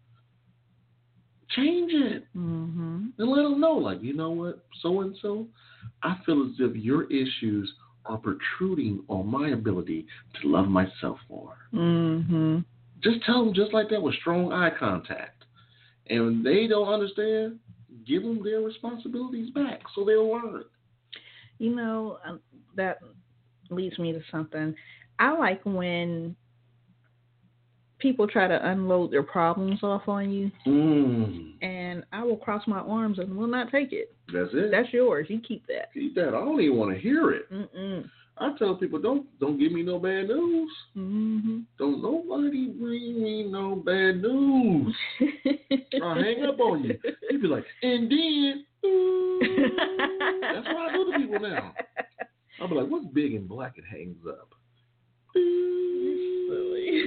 change it. Mm-hmm. And let them know, like, you know what, so-and-so, I feel as if your issues are protruding on my ability to love myself more. Mm-hmm. Just tell them just like that with strong eye contact. And when they don't understand, give them their responsibilities back so they'll learn. You know, um, that leads me to something. I like when people try to unload their problems off on you, Mm. and I will cross my arms and will not take it. That's it. That's yours. You keep that. Keep that. I don't even want to hear it. Mm-mm. I tell people, don't don't give me no bad news. Mm-hmm. Don't nobody bring me no bad news. I'll hang up on you. You be like, and then, ooh. That's what I do to people now. I'll be like, what's big and black? It hangs up. Silly.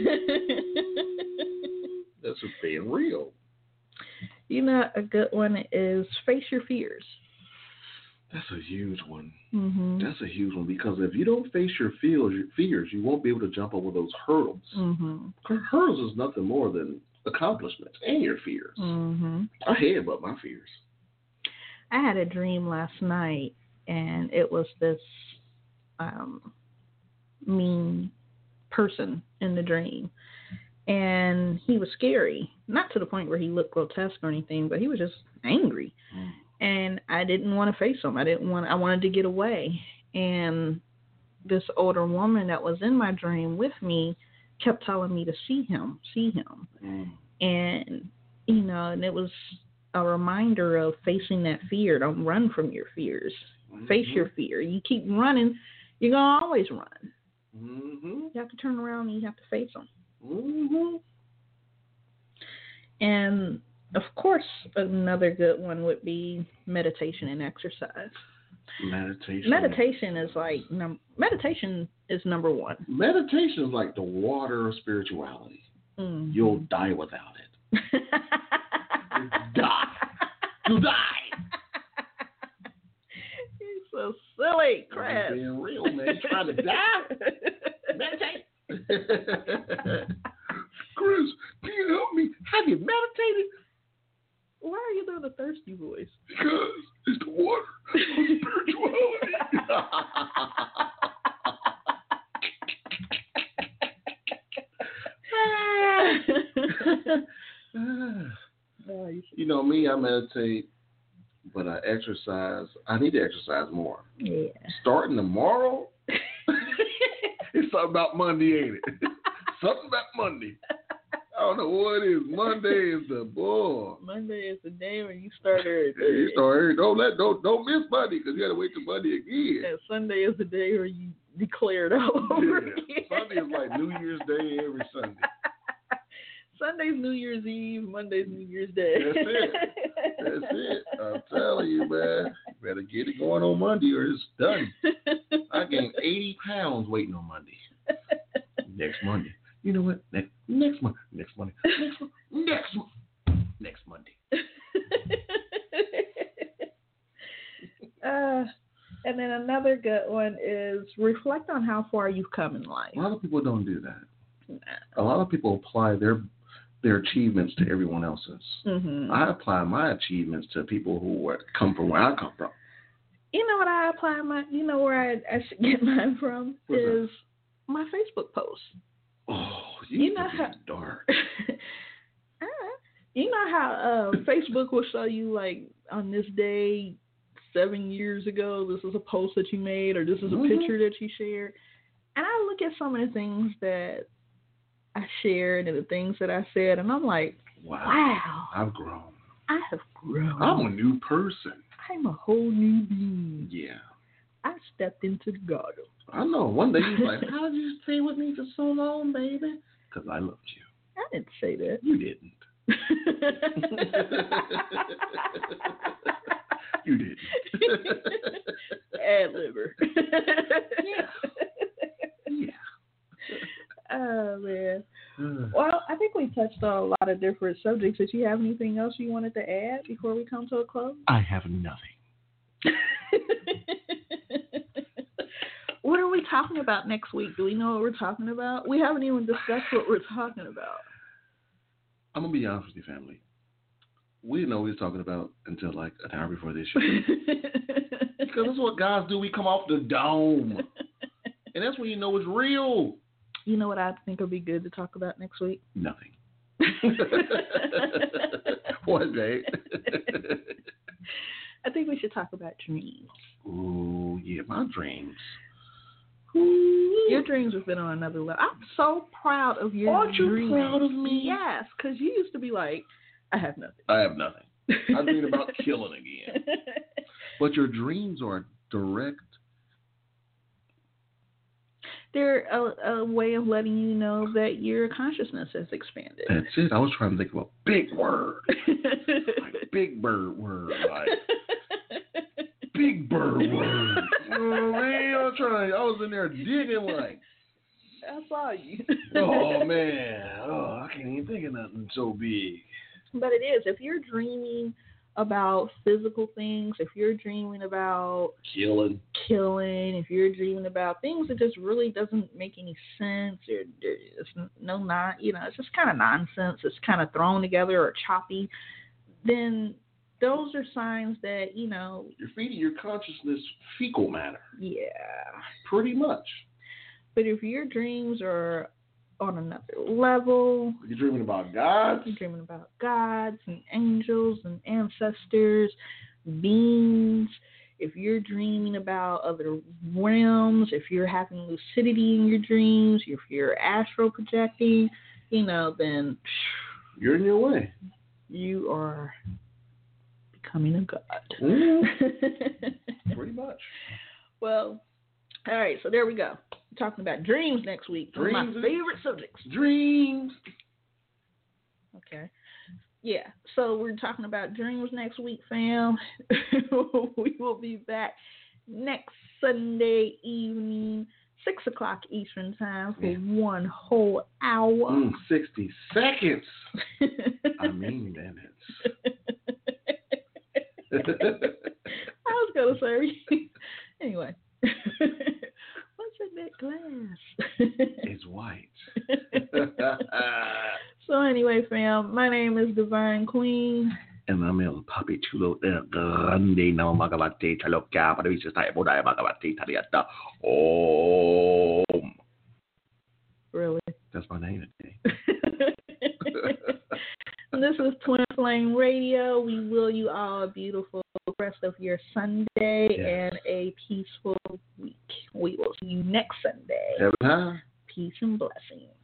That's just being real. You know, a good one is face your fears. That's a huge one. Mm-hmm. That's a huge one because if you don't face your fears, your fears, you won't be able to jump over those hurdles. Mm-hmm. Hurdles is nothing more than accomplishments and your fears. Mm-hmm. I headbutt my fears. I had a dream last night, and it was this um, mean person in the dream. And he was scary. Not to the point where he looked grotesque or anything, but he was just angry. Mm. And I didn't want to face him. I didn't want. I wanted to get away. And this older woman that was in my dream with me kept telling me to see him, see him. Mm. And, you know, and it was a reminder of facing that fear. Don't run from your fears. Mm-hmm. Face your fear. You keep running, you're going to always run. Mm-hmm. You have to turn around and you have to face them. Mm-hmm. And, of course, another good one would be meditation and exercise. Meditation. Meditation is like, num- meditation is number one. Meditation is like the water of spirituality. Mm-hmm. You'll die without it. You die. You die. You're so silly, Chris. I'm being real, man. You trying to die? Meditate. Chris, can you help me? Have you meditated? Why are you doing the thirsty voice? Because it's the water of spirituality. You know me, I meditate, but I exercise. I need to exercise more. Yeah. Starting tomorrow, it's something about Monday, ain't it? Something about Monday. I don't know what it is. Monday is the boy. Monday is the day when you start everything. Yeah, you start everything. Don't let don't don't miss Monday because you got to wait till Monday again. And Sunday is the day where you declare it over yeah. again. Sunday is like New Year's Day every Sunday. Sunday's New Year's Eve. Monday's New Year's Day. That's it. That's it. I'm telling you, man. You better get it going on Monday or it's done. I gained eighty pounds waiting on Monday. Next Monday. You know what? Next next month. Next Monday. Next month. Next month. Next Monday. uh, and then another good one is reflect on how far you've come in life. A lot of people don't do that. Nah. A lot of people apply their their achievements to everyone else's. Mm-hmm. I apply my achievements to people who come from where I come from. You know what I apply my? You know where I, I should get mine from What's is that? my Facebook posts. Oh, you, you know how dark. You know how uh, Facebook will show you like on this day seven years ago, this is a post that you made or this is a mm-hmm. picture that you shared, and I look at some of the things that I shared and the things that I said, and I'm like, wow, wow I've grown. I have grown. I'm a new person. I'm a whole new being. Yeah. I stepped into the garden. I know. One day he's like, how did you stay with me for so long, baby? Because I loved you. I didn't say that. You didn't. You didn't. Ad-libber. Yeah. Yeah. Oh, man. Well, I think we touched on a lot of different subjects. Did you have anything else you wanted to add before we come to a close? I have nothing. What are we talking about next week? Do we know what we're talking about? We haven't even discussed what we're talking about. I'm going to be honest with you, family. We didn't know what we were talking about until like an hour before this show. Because that's what guys do. We come off the dome. And that's when you know it's real. You know what I think would be good to talk about next week? Nothing. What, Dave? I think we should talk about dreams. Ooh, yeah, my dreams. Your dreams have been on another level. I'm so proud of your Aren't you dreams. proud of me? Yes, because you used to be like, I have nothing. I have nothing. I dream about killing again. But your dreams are direct. They're a, a way of letting you know that your consciousness has expanded. That's it. I was trying to think of a big word. Like big bird word. Like big bird word. You know what I mean? I was trying. I was in there digging like. I saw you. Oh man. Oh, I can't even think of nothing so big. But it is. If you're dreaming about physical things, if you're dreaming about killing, killing, if you're dreaming about things that just really doesn't make any sense, or there's no not, you know, it's just kind of nonsense. It's kind of thrown together or choppy. Then those are signs that, you know, you're feeding your consciousness fecal matter. Yeah, pretty much. But if your dreams are on another level, you're dreaming about gods. You're dreaming about gods and angels and ancestors, beings. If you're dreaming about other realms, if you're having lucidity in your dreams, if you're astral projecting, you know, then you're in your way. You are becoming a god. Mm. Pretty much. Well, all right, so there we go. We're talking about dreams next week. Dreams. One of my favorite subjects. Dreams. Okay. Yeah, so we're talking about dreams next week, fam. We will be back next Sunday evening, six o'clock Eastern time for yeah. one whole hour. Mm, sixty seconds. I mean minutes. I was going to say, anyway. What's in that glass? It's white. So anyway, fam, my name is Divine Queen. And I'm El Papi Chulo El Grande No Magabate Chaloka Paravisa Type Bodai Magabate Tariata. Oh. Really? That's my name today. This is Twin Flame Radio. We will you all a beautiful rest of your Sunday yes. and a peaceful week. We will see you next Sunday. Every time. Peace and blessings.